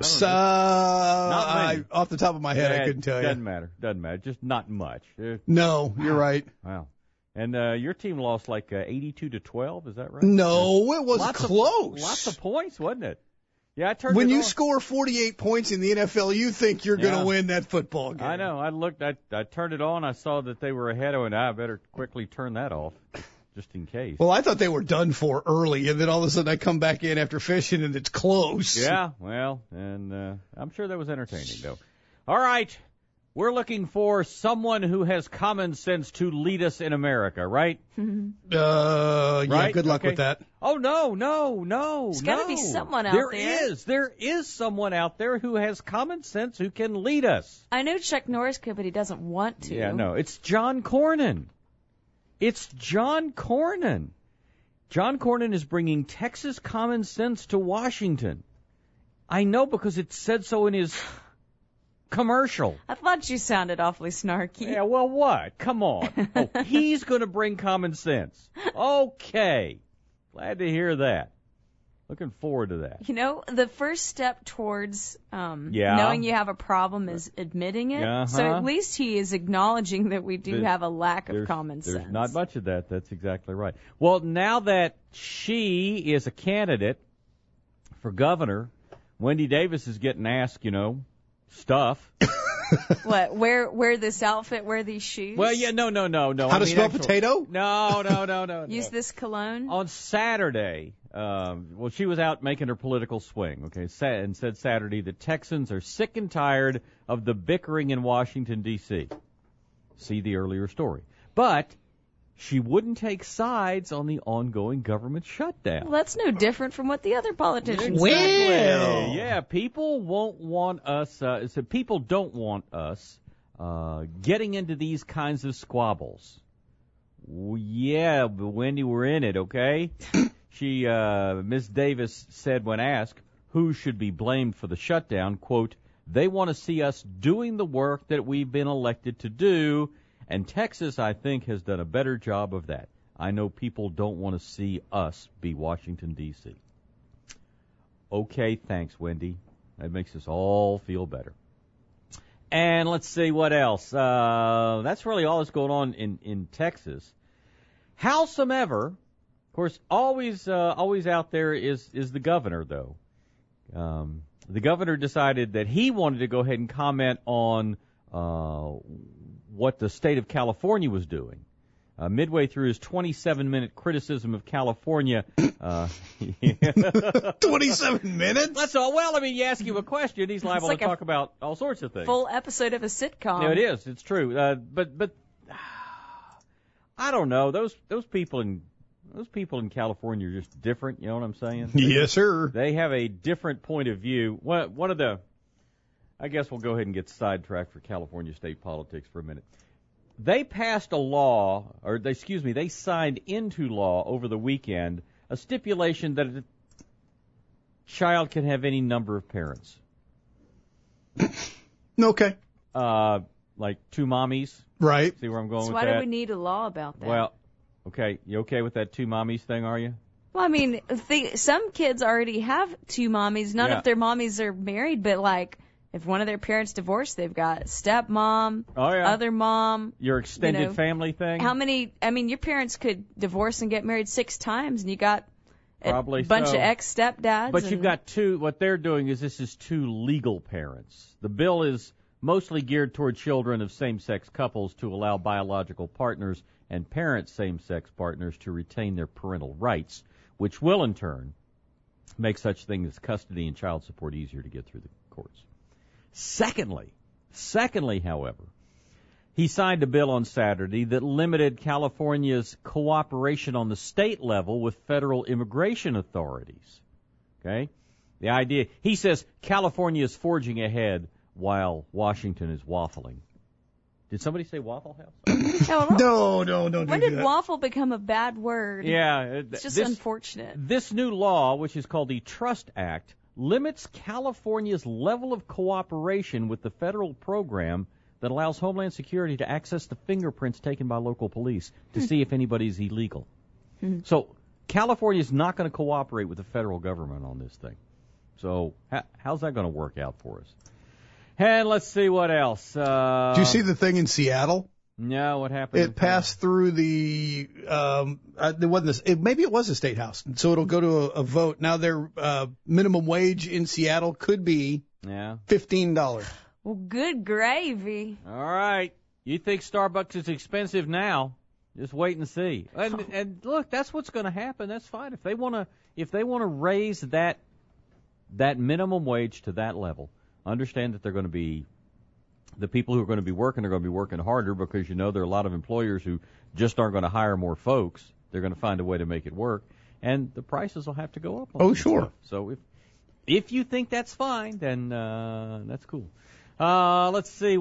[SPEAKER 6] Off the top of my head, I couldn't tell you.
[SPEAKER 15] Doesn't matter. Just not much.
[SPEAKER 6] No, you're right.
[SPEAKER 15] Wow. And your team lost like 82-12. Is that right?
[SPEAKER 6] No, it was close.
[SPEAKER 15] Lots of points, wasn't it? Yeah, I turned
[SPEAKER 6] when
[SPEAKER 15] it
[SPEAKER 6] you
[SPEAKER 15] on.
[SPEAKER 6] Score 48 points in the NFL, you think you're going to win that football game.
[SPEAKER 15] I know. I turned it on. I saw that they were ahead. I better quickly turn that off, just in case.
[SPEAKER 6] Well, I thought they were done for early, and then all of a sudden I come back in after fishing, and it's close.
[SPEAKER 15] Yeah, well, and I'm sure that was entertaining, though. All right. We're looking for someone who has common sense to lead us in America, right?
[SPEAKER 6] Yeah,
[SPEAKER 15] right?
[SPEAKER 6] Good luck with that.
[SPEAKER 15] Oh, no.
[SPEAKER 1] There's got to be someone out there.
[SPEAKER 15] There is someone out there who has common sense who can lead us.
[SPEAKER 1] I know Chuck Norris could, but he doesn't want to.
[SPEAKER 15] Yeah, no, it's John Cornyn. John Cornyn is bringing Texas common sense to Washington. I know because it said so in his commercial.
[SPEAKER 1] I thought you sounded awfully snarky.
[SPEAKER 15] Yeah, well, what? Come on. Oh, he's going to bring common sense. Okay. Glad to hear that. Looking forward to that.
[SPEAKER 1] The first step towards knowing you have a problem is admitting it.
[SPEAKER 15] Uh-huh.
[SPEAKER 1] So at least he is acknowledging that we do have a lack of common sense.
[SPEAKER 15] There's not much of that. That's exactly right. Well, now that she is a candidate for governor, Wendy Davis is getting asked, stuff.
[SPEAKER 1] What? Wear this outfit? Wear these shoes?
[SPEAKER 15] Well, yeah, no.
[SPEAKER 6] How to spell potato?
[SPEAKER 15] No.
[SPEAKER 1] Use this cologne?
[SPEAKER 15] On Saturday, she was out making her political swing, okay, and said Saturday that Texans are sick and tired of the bickering in Washington, D.C. See the earlier story. But she wouldn't take sides on the ongoing government shutdown.
[SPEAKER 1] Well, that's no different from what the other politicians
[SPEAKER 15] said.
[SPEAKER 1] Well,
[SPEAKER 15] yeah, people don't want us getting into these kinds of squabbles. Yeah, but Wendy, we're in it, okay? Ms. Davis said when asked who should be blamed for the shutdown, quote, they want to see us doing the work that we've been elected to do. And Texas, I think, has done a better job of that. I know people don't want to see us be Washington, D.C. Okay, thanks, Wendy. That makes us all feel better. And let's see what else. That's really all that's going on in Texas. Howsomever, of course, always out there is the governor, though. The governor decided that he wanted to go ahead and comment on what the state of California was doing. Midway through his 27-minute criticism of California.
[SPEAKER 6] 27 minutes?
[SPEAKER 15] That's all. Well, I mean, you ask him a question, he's liable
[SPEAKER 1] like
[SPEAKER 15] to talk about all sorts of things.
[SPEAKER 1] Full episode of a sitcom.
[SPEAKER 15] No, it is. It's true. But I don't know. Those people in California are just different. You know what I'm saying?
[SPEAKER 6] Yes, sir.
[SPEAKER 15] They have a different point of view. I guess we'll go ahead and get sidetracked for California state politics for a minute. They passed a law, they signed into law over the weekend a stipulation that a child can have any number of parents.
[SPEAKER 6] Okay.
[SPEAKER 15] Like two mommies.
[SPEAKER 6] Right.
[SPEAKER 15] See where I'm going
[SPEAKER 1] So
[SPEAKER 15] with
[SPEAKER 1] why
[SPEAKER 15] that?
[SPEAKER 1] do we need a law about that?
[SPEAKER 15] Well, okay. You okay with that two mommies thing, are you?
[SPEAKER 1] Well, I mean, some kids already have two mommies. None of their mommies are married, but like, if one of their parents divorced, they've got stepmom, other mom.
[SPEAKER 15] Your extended family thing?
[SPEAKER 1] How many? I mean, your parents could divorce and get married 6 times, and you got
[SPEAKER 15] Probably
[SPEAKER 1] a bunch
[SPEAKER 15] so.
[SPEAKER 1] of ex-stepdads.
[SPEAKER 15] But you've got two. What they're doing is this is two legal parents. The bill is mostly geared toward children of same-sex couples to allow biological partners and parent same-sex partners to retain their parental rights, which will in turn make such things as custody and child support easier to get through the courts. Secondly, however, he signed a bill on Saturday that limited California's cooperation on the state level with federal immigration authorities. Okay? The idea, he says California is forging ahead while Washington is waffling. Did somebody say Waffle House?
[SPEAKER 6] No, don't
[SPEAKER 1] When
[SPEAKER 6] do
[SPEAKER 1] did
[SPEAKER 6] that.
[SPEAKER 1] waffle become a bad word?
[SPEAKER 15] Yeah.
[SPEAKER 1] It's just unfortunate.
[SPEAKER 15] This new law, which is called the Trust Act, limits California's level of cooperation with the federal program that allows Homeland Security to access the fingerprints taken by local police to see if anybody's illegal. So California's not going to cooperate with the federal government on this thing. So how's that going to work out for us? And let's see what else.
[SPEAKER 6] Do you see the thing in Seattle?
[SPEAKER 15] No, what happened?
[SPEAKER 6] It passed through maybe it was a state house, so it'll go to a vote. Now their minimum wage in Seattle could be $15.
[SPEAKER 1] Well, good gravy.
[SPEAKER 15] All right. You think Starbucks is expensive now? Just wait and see. And look, that's what's going to happen. That's fine. If they want to raise that minimum wage to that level, understand that they're going to be the people who are going to be working are going to be working harder because there are a lot of employers who just aren't going to hire more folks. They're going to find a way to make it work, and the prices will have to go up.
[SPEAKER 6] Oh, sure.
[SPEAKER 15] Stuff. So if you think that's fine, then that's cool. Let's see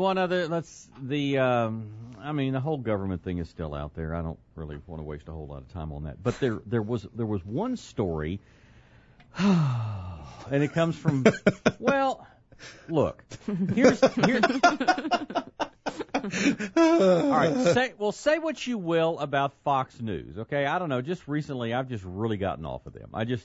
[SPEAKER 15] the whole government thing is still out there. I don't really want to waste a whole lot of time on that. But there was one story, and it comes from well. Look, here's all right. Say what you will about Fox News, okay? I don't know. Just recently, I've just really gotten off of them. I just,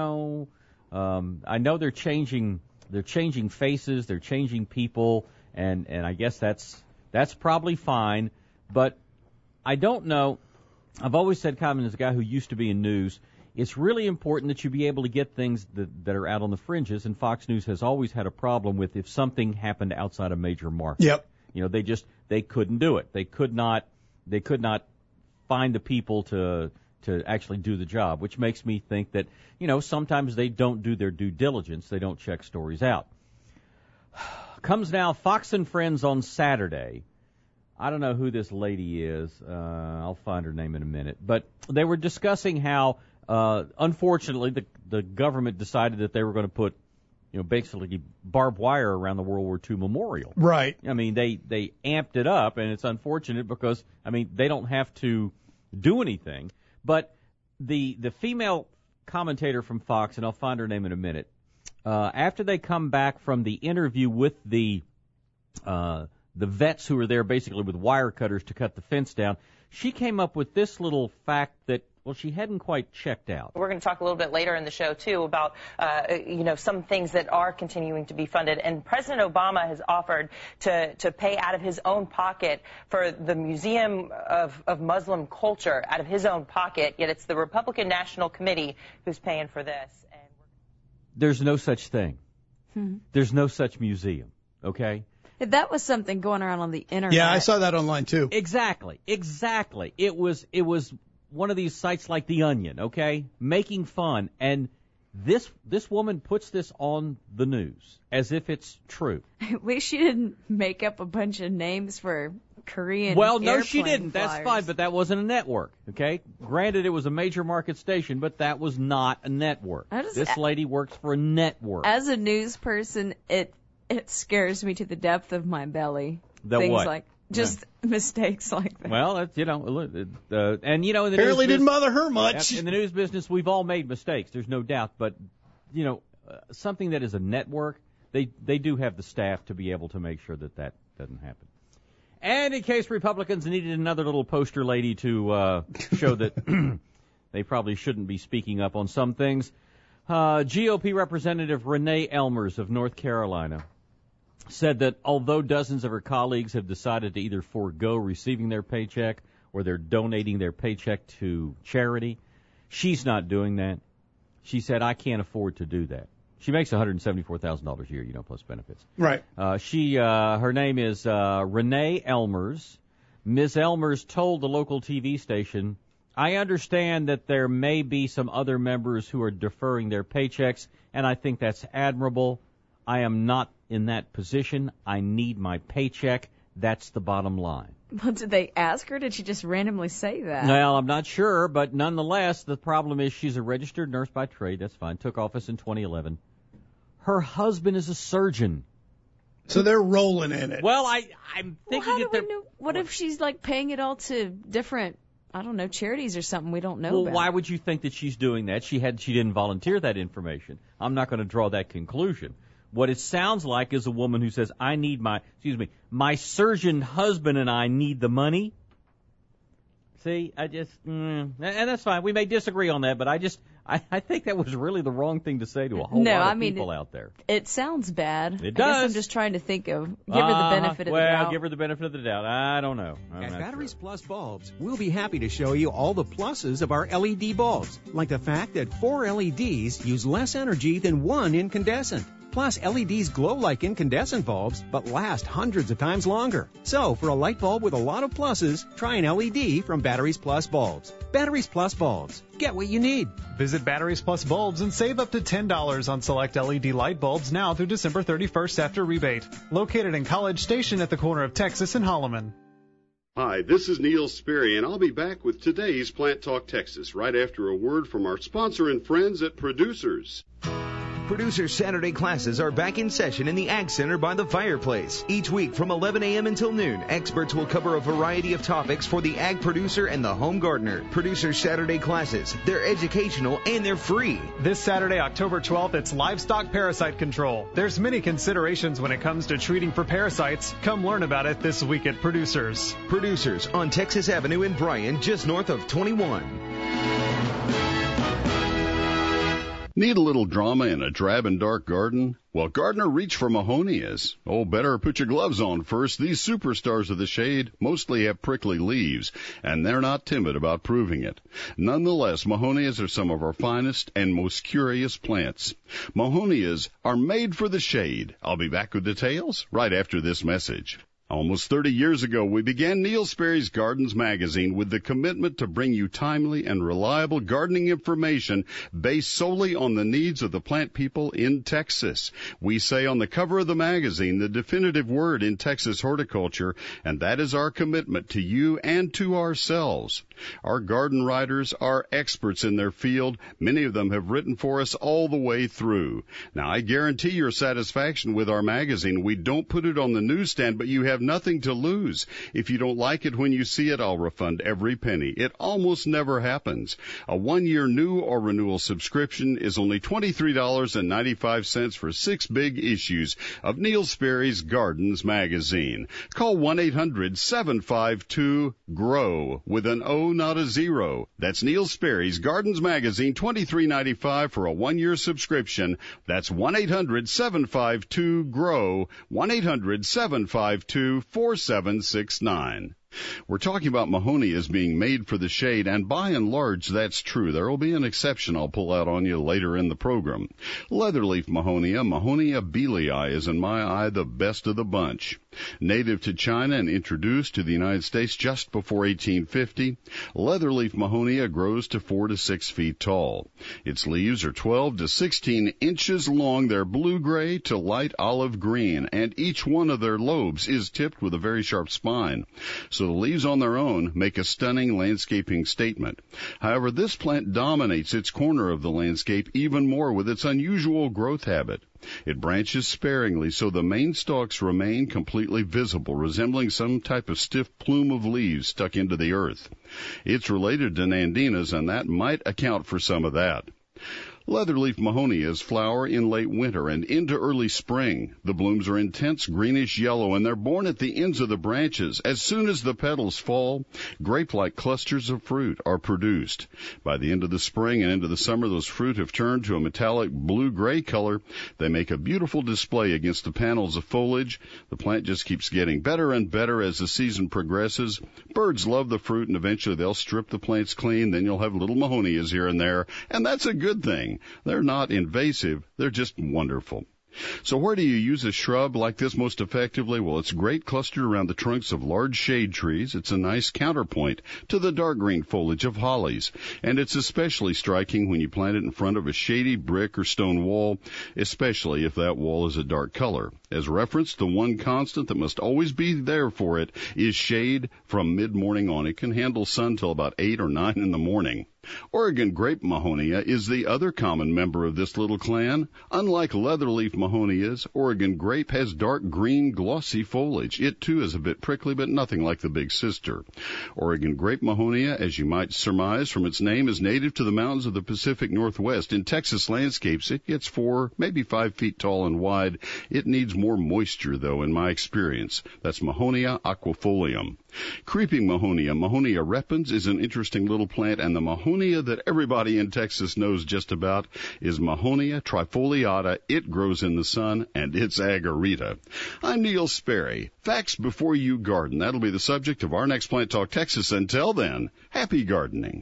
[SPEAKER 15] I know they're changing faces, they're changing people, and I guess that's probably fine. But I don't know. I've always said, as a guy who used to be in news, it's really important that you be able to get things that are out on the fringes, and Fox News has always had a problem with if something happened outside a major market.
[SPEAKER 6] Yep.
[SPEAKER 15] They couldn't do it. They could not find the people to actually do the job, which makes me think that, sometimes they don't do their due diligence. They don't check stories out. Comes now Fox and Friends on Saturday. I don't know who this lady is. I'll find her name in a minute. But they were discussing how unfortunately, the government decided that they were going to put, basically barbed wire around the World War II memorial.
[SPEAKER 6] Right.
[SPEAKER 15] I mean, they amped it up, and it's unfortunate because, they don't have to do anything. But the female commentator from Fox, and I'll find her name in a minute, after they come back from the interview with the vets who were there basically with wire cutters to cut the fence down, she came up with this little fact that, she hadn't quite checked out.
[SPEAKER 8] We're going to talk a little bit later in the show, too, about, some things that are continuing to be funded. And President Obama has offered to pay out of his own pocket for the Museum of Muslim Culture out of his own pocket, yet it's the Republican National Committee who's paying for this.
[SPEAKER 15] There's no such thing. There's no such museum, okay?
[SPEAKER 1] That was something going around on the internet.
[SPEAKER 6] Yeah, I saw that online too.
[SPEAKER 15] Exactly. It was one of these sites like The Onion, okay, making fun, and this woman puts this on the news as if it's true.
[SPEAKER 1] At least she didn't make up a bunch of names for Korean.
[SPEAKER 15] Well, no, she didn't.
[SPEAKER 1] Flyers.
[SPEAKER 15] That's fine, but that wasn't a network, okay? Granted, it was a major market station, but that was not a network. This lady works for a network.
[SPEAKER 1] As a news person, it scares me to the depth of my belly.
[SPEAKER 15] Things
[SPEAKER 1] what? Like mistakes like that.
[SPEAKER 15] Well, and in the
[SPEAKER 6] apparently didn't bother her much.
[SPEAKER 15] In the news business, we've all made mistakes. There's no doubt, but something that is a network, they do have the staff to be able to make sure that doesn't happen. And in case Republicans needed another little poster lady to show that they probably shouldn't be speaking up on some things, GOP Representative Renee Elmers of North Carolina said that although dozens of her colleagues have decided to either forego receiving their paycheck or they're donating their paycheck to charity, she's not doing that. She said, I can't afford to do that. She makes $174,000 a year, plus benefits.
[SPEAKER 6] Right.
[SPEAKER 15] Her name is Renee Elmers. Ms. Elmers told the local TV station, I understand that there may be some other members who are deferring their paychecks, and I think that's admirable. I am not in that position. I need my paycheck. That's the bottom line.
[SPEAKER 1] Well, did they ask her? Did she just randomly say that?
[SPEAKER 15] Well, I'm not sure, but nonetheless, the problem is she's a registered nurse by trade. That's fine. Took office in 2011. Her husband is a surgeon.
[SPEAKER 6] So they're rolling in it.
[SPEAKER 15] Well, I'm thinking
[SPEAKER 1] how do we know? What if she's like paying it all to different, charities or something we don't know about?
[SPEAKER 15] Why would you think that she's doing that? She didn't volunteer that information. I'm not going to draw that conclusion. What it sounds like is a woman who says, I need my surgeon husband and I need the money. See, and that's fine. We may disagree on that, but I think that was really the wrong thing to say to a whole lot of people out there.
[SPEAKER 1] It sounds bad.
[SPEAKER 15] It does.
[SPEAKER 1] I guess I'm just trying to think of, give her the benefit of the doubt.
[SPEAKER 15] Well, give her the benefit of the doubt. I don't know.
[SPEAKER 7] At Batteries Plus Bulbs, we'll be happy to show you all the pluses of our LED bulbs, like the fact that 4 LEDs use less energy than 1 incandescent. Plus, LEDs glow like incandescent bulbs, but last hundreds of times longer. So, for a light bulb with a lot of pluses, try an LED from Batteries Plus Bulbs. Batteries Plus Bulbs. Get what you need.
[SPEAKER 2] Visit Batteries Plus Bulbs and save up to $10 on select LED light bulbs now through December 31st after rebate. Located in College Station at the corner of Texas and Holloman.
[SPEAKER 9] Hi, this is Neil Sperry, and I'll be back with today's Plant Talk Texas right after a word from our sponsor and friends at Producers.
[SPEAKER 10] Producers Saturday classes are back in session in the Ag Center by the fireplace. Each week from 11 a.m. until noon, experts will cover a variety of topics for the ag producer and the home gardener. Producers Saturday classes, they're educational and they're free.
[SPEAKER 2] This Saturday, October 12th, it's livestock parasite control. There's many considerations when it comes to treating for parasites. Come learn about it this week at Producers.
[SPEAKER 10] Producers on Texas Avenue in Bryan, just north of 21.
[SPEAKER 9] Need a little drama in a drab and dark garden? Well, gardener, reach for Mahonias. Oh, better put your gloves on first. These superstars of the shade mostly have prickly leaves, and they're not timid about proving it. Nonetheless, Mahonias are some of our finest and most curious plants. Mahonias are made for the shade. I'll be back with details right after this message. Almost 30 years ago, we began Neil Sperry's Gardens magazine with the commitment to bring you timely and reliable gardening information based solely on the needs of the plant people in Texas. We say on the cover of the magazine the definitive word in Texas horticulture, and that is our commitment to you and to ourselves. Our garden writers are experts in their field. Many of them have written for us all the way through. Now, I guarantee your satisfaction with our magazine. We don't put it on the newsstand, but you have nothing to lose. If you don't like it when you see it, I'll refund every penny. It almost never happens. A 1-year new or renewal subscription is only $23.95 for 6 big issues of Neil Sperry's Gardens magazine. Call 1-800-752-GROW with an O, not a zero. That's Neil Sperry's Gardens magazine, $23.95 for a 1-year subscription. That's 1-800-752-GROW, 1-800-752-4769. We're talking about Mahonias being made for the shade, and by and large, that's true. There will be an exception I'll pull out on you later in the program. Leatherleaf Mahonia, Mahonia belii, is in my eye the best of the bunch. Native to China and introduced to the United States just before 1850, leatherleaf Mahonia grows to 4 to 6 feet tall. Its leaves are 12 to 16 inches long. They're blue-gray to light olive green, and each one of their lobes is tipped with a very sharp spine. So the leaves on their own make a stunning landscaping statement. However, this plant dominates its corner of the landscape even more with its unusual growth habit. It branches sparingly so the main stalks remain completely visible, resembling some type of stiff plume of leaves stuck into the earth. It's related to Nandinas, and that might account for some of that. Leatherleaf Mahonias flower in late winter and into early spring. The blooms are intense greenish yellow, and they're borne at the ends of the branches. As soon as the petals fall, grape-like clusters of fruit are produced. By the end of the spring and into the summer, those fruit have turned to a metallic blue-gray color. They make a beautiful display against the panels of foliage. The plant just keeps getting better and better as the season progresses. Birds love the fruit, and eventually they'll strip the plants clean. Then you'll have little Mahonias here and there, and that's a good thing. They're not invasive. They're just wonderful. So where do you use a shrub like this most effectively? Well, it's great clustered around the trunks of large shade trees. It's a nice counterpoint to the dark green foliage of hollies. And it's especially striking when you plant it in front of a shady brick or stone wall, especially if that wall is a dark color. As referenced, the one constant that must always be there for it is shade from mid-morning on. It can handle sun till about 8 or 9 in the morning. Oregon grape Mahonia is the other common member of this little clan. Unlike leatherleaf Mahonias, Oregon grape has dark green, glossy foliage. It, too, is a bit prickly, but nothing like the big sister. Oregon grape Mahonia, as you might surmise from its name, is native to the mountains of the Pacific Northwest. In Texas landscapes, it gets 4, maybe 5 feet tall and wide. It needs more moisture, though, in my experience. That's Mahonia aquifolium. Creeping Mahonia, Mahonia repens, is an interesting little plant, and the Mahonia that everybody in Texas knows just about is Mahonia trifoliata. It grows in the sun, and it's agarita. I'm Neil Sperry. Facts before you garden. That'll be the subject of our next Plant Talk Texas. Until then, happy gardening.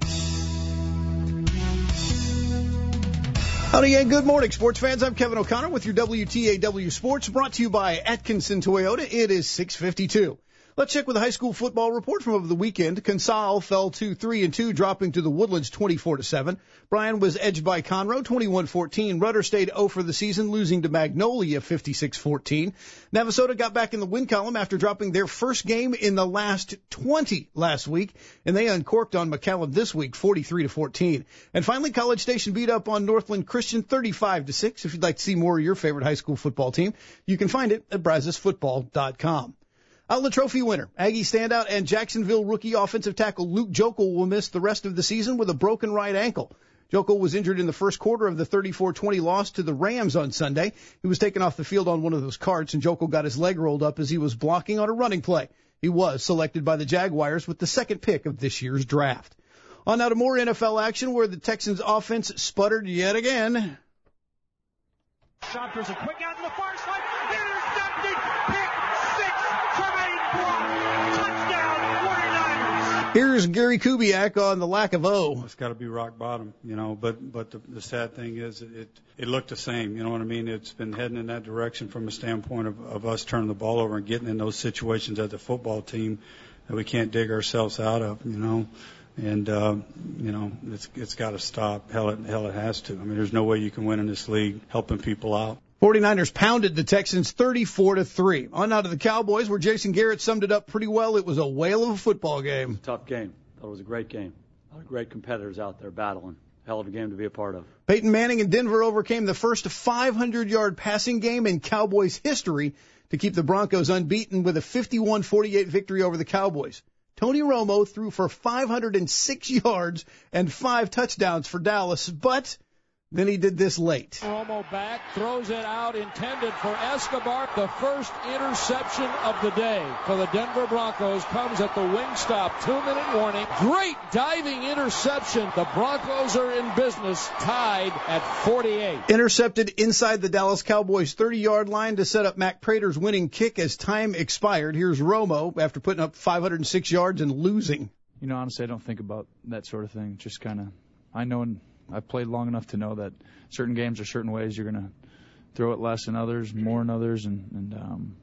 [SPEAKER 6] Howdy and good morning, sports fans. I'm Kevin O'Connor with your WTAW Sports, brought to you by Atkinson Toyota. It is 6:52. Let's check with the high school football report from over the weekend. Consall fell to 3-2, dropping to the Woodlands 24-7. Bryan was edged by Conroe 21-14. Rudder stayed 0 for the season, losing to Magnolia 56-14. Navasota got back in the win column after dropping their first game in the last 20 last week, and they uncorked on McCallum this week 43-14. And finally, College Station beat up on Northland Christian 35-6. If you'd like to see more of your favorite high school football team, you can find it at brazosfootball.com. Outlet Trophy winner, Aggie standout, and Jacksonville rookie offensive tackle Luke Jokel will miss the rest of the season with a broken right ankle. Jokel was injured in the first quarter of the 34-20 loss to the Rams on Sunday. He was taken off the field on one of those carts, and Jokel got his leg rolled up as he was blocking on a running play. He was selected by the Jaguars with the second pick of this year's draft. On now to more NFL action where the Texans offense sputtered yet again.
[SPEAKER 11] Shopper's a quick out to the far side. Intercepted. Pick six. Tremaine Brock. Touchdown 49ers.
[SPEAKER 6] Here's Gary Kubiak on the lack of O.
[SPEAKER 5] It's got to be rock bottom, but the sad thing is it looked the same, you know what I mean? It's been heading in that direction from a standpoint of us turning the ball over and getting in those situations as a football team that we can't dig ourselves out of, And, it's got to stop. Hell, it has to. I mean, there's no way you can win in this league helping people out.
[SPEAKER 6] 49ers pounded the Texans 34-3. On now to the Cowboys, where Jason Garrett summed it up pretty well. It was a whale of a football game.
[SPEAKER 12] Tough game. Thought it was a great game. A lot of great competitors out there battling. Hell of a game to be a part of.
[SPEAKER 6] Peyton Manning in Denver overcame the first 500-yard passing game in Cowboys history to keep the Broncos unbeaten with a 51-48 victory over the Cowboys. Tony Romo threw for 506 yards and 5 touchdowns for Dallas, but then he did this late.
[SPEAKER 11] Romo back, throws it out, intended for Escobar. The first interception of the day for the Denver Broncos comes at the wing stop. 2-minute warning. Great diving interception. The Broncos are in business, tied at 48.
[SPEAKER 6] Intercepted inside the Dallas Cowboys 30-yard line to set up Mac Prater's winning kick as time expired. Here's Romo after putting up 506 yards and losing.
[SPEAKER 13] Honestly, I don't think about that sort of thing. Just kind of, I know I've played long enough to know that certain games are certain ways. You're going to throw it less in others, more in others, and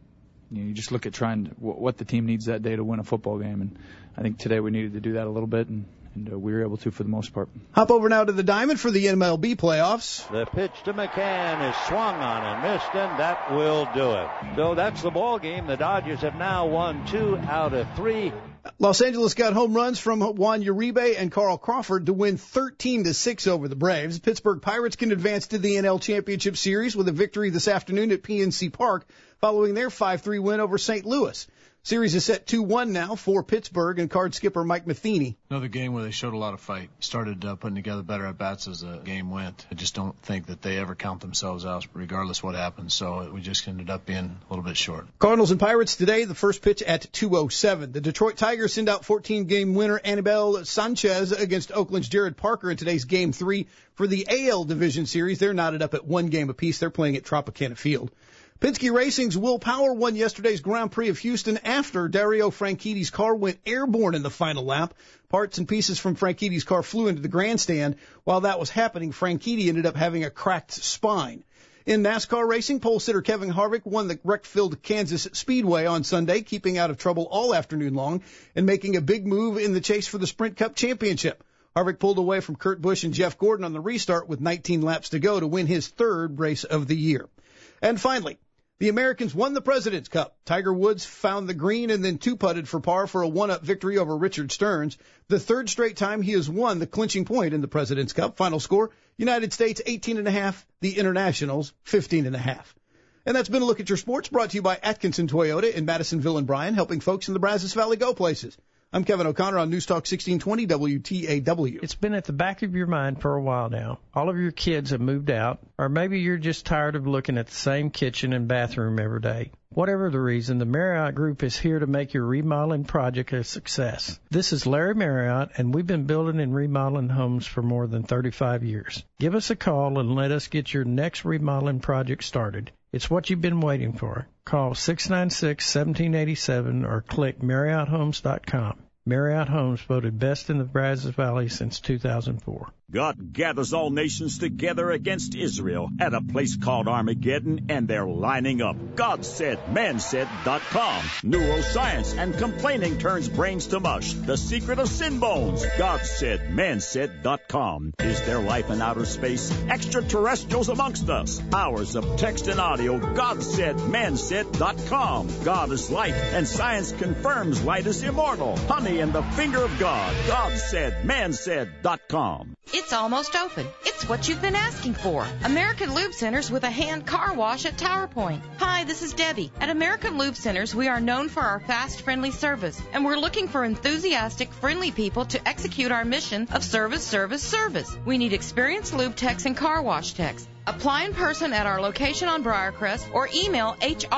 [SPEAKER 13] you just look at what the team needs that day to win a football game. And I think today we needed to do that a little bit, and we were able to for the most part.
[SPEAKER 6] Hop over now to the diamond for the MLB playoffs.
[SPEAKER 14] The pitch to McCann is swung on and missed, and that will do it. So that's the ball game. The Dodgers have now won 2 out of 3.
[SPEAKER 6] Los Angeles got home runs from Juan Uribe and Carl Crawford to win 13-6 over the Braves. Pittsburgh Pirates can advance to the NL Championship Series with a victory this afternoon at PNC Park following their 5-3 win over St. Louis. Series is set 2-1 now for Pittsburgh and Card skipper Mike Matheny.
[SPEAKER 16] Another game where they showed a lot of fight. Started putting together better at-bats as the game went. I just don't think that they ever count themselves out regardless what happens, so we just ended up being a little bit short.
[SPEAKER 6] Cardinals and Pirates today, the first pitch at 2:07. The Detroit Tigers send out 14-game winner Anibal Sanchez against Oakland's Jared Parker in today's Game 3 for the AL Division Series. They're knotted up at 1 game apiece. They're playing at Tropicana Field. Penske Racing's Will Power won yesterday's Grand Prix of Houston after Dario Franchitti's car went airborne in the final lap. Parts and pieces from Franchitti's car flew into the grandstand. While that was happening, Franchitti ended up having a cracked spine. In NASCAR racing, pole sitter Kevin Harvick won the wreck-filled Kansas Speedway on Sunday, keeping out of trouble all afternoon long and making a big move in the chase for the Sprint Cup Championship. Harvick pulled away from Kurt Busch and Jeff Gordon on the restart with 19 laps to go to win his 3rd race of the year. And finally, the Americans won the President's Cup. Tiger Woods found the green and then 2-putted for par for a 1-up victory over Richard Stearns. The 3rd straight time he has won the clinching point in the President's Cup. Final score, United States 18.5, the Internationals 15.5. And that's been a look at your sports, brought to you by Atkinson Toyota in Madisonville and Bryan, helping folks in the Brazos Valley go places. I'm Kevin O'Connor on News Talk 1620 WTAW.
[SPEAKER 17] It's been at the back of your mind for a while now. All of your kids have moved out, or maybe you're just tired of looking at the same kitchen and bathroom every day. Whatever the reason, the Marriott Group is here to make your remodeling project a success. This is Larry Marriott, and we've been building and remodeling homes for more than 35 years. Give us a call and let us get your next remodeling project started. It's what you've been waiting for. Call 696-1787 or click MarriottHomes.com. Marriott Homes voted best in the Brazos Valley since 2004.
[SPEAKER 18] God gathers all nations together against Israel at a place called Armageddon, and they're lining up. God said, mansaid.com. Neuroscience and complaining turns brains to mush. The secret of sin bones. God said, mansaid.com. Is there life in outer space? Extraterrestrials amongst us. Hours of text and audio. God said, mansaid.com. God is light, and science confirms light is immortal. Honey in the finger of God. God said, mansaid.com.
[SPEAKER 24] It's almost open. It's what you've been asking for. American Lube Centers with a hand car wash at Tower Point. Hi, this is Debbie. At American Lube Centers, we are known for our fast, friendly service, and we're looking for enthusiastic, friendly people to execute our mission of service, service, service. We need experienced lube techs and car wash techs. Apply in person at our location on Briarcrest or email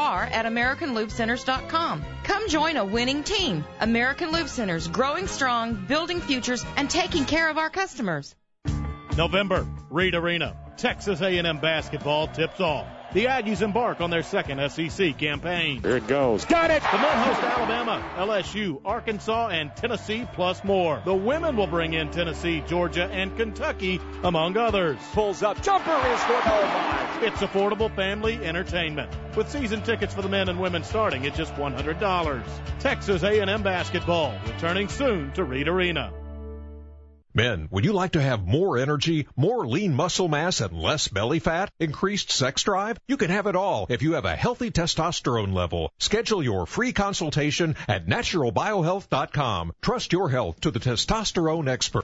[SPEAKER 24] hr@AmericanLubeCenters.com. Come join a winning team. American Lube Centers, growing strong, building futures, and taking care of our customers.
[SPEAKER 25] November, Reed Arena, Texas A&M basketball tips off. The Aggies embark on their 2nd SEC campaign.
[SPEAKER 26] Here it goes.
[SPEAKER 25] Got it! The men host Alabama, LSU, Arkansas, and Tennessee, plus more. The women will bring in Tennessee, Georgia, and Kentucky, among others.
[SPEAKER 26] Pulls up. Jumper is good. Oh, my.
[SPEAKER 25] It's affordable family entertainment, with season tickets for the men and women starting at just $100. Texas A&M basketball, returning soon to Reed Arena.
[SPEAKER 3] Men, would you like to have more energy, more lean muscle mass, and less belly fat? Increased sex drive? You can have it all if you have a healthy testosterone level. Schedule your free consultation at naturalbiohealth.com. Trust your health to the testosterone expert.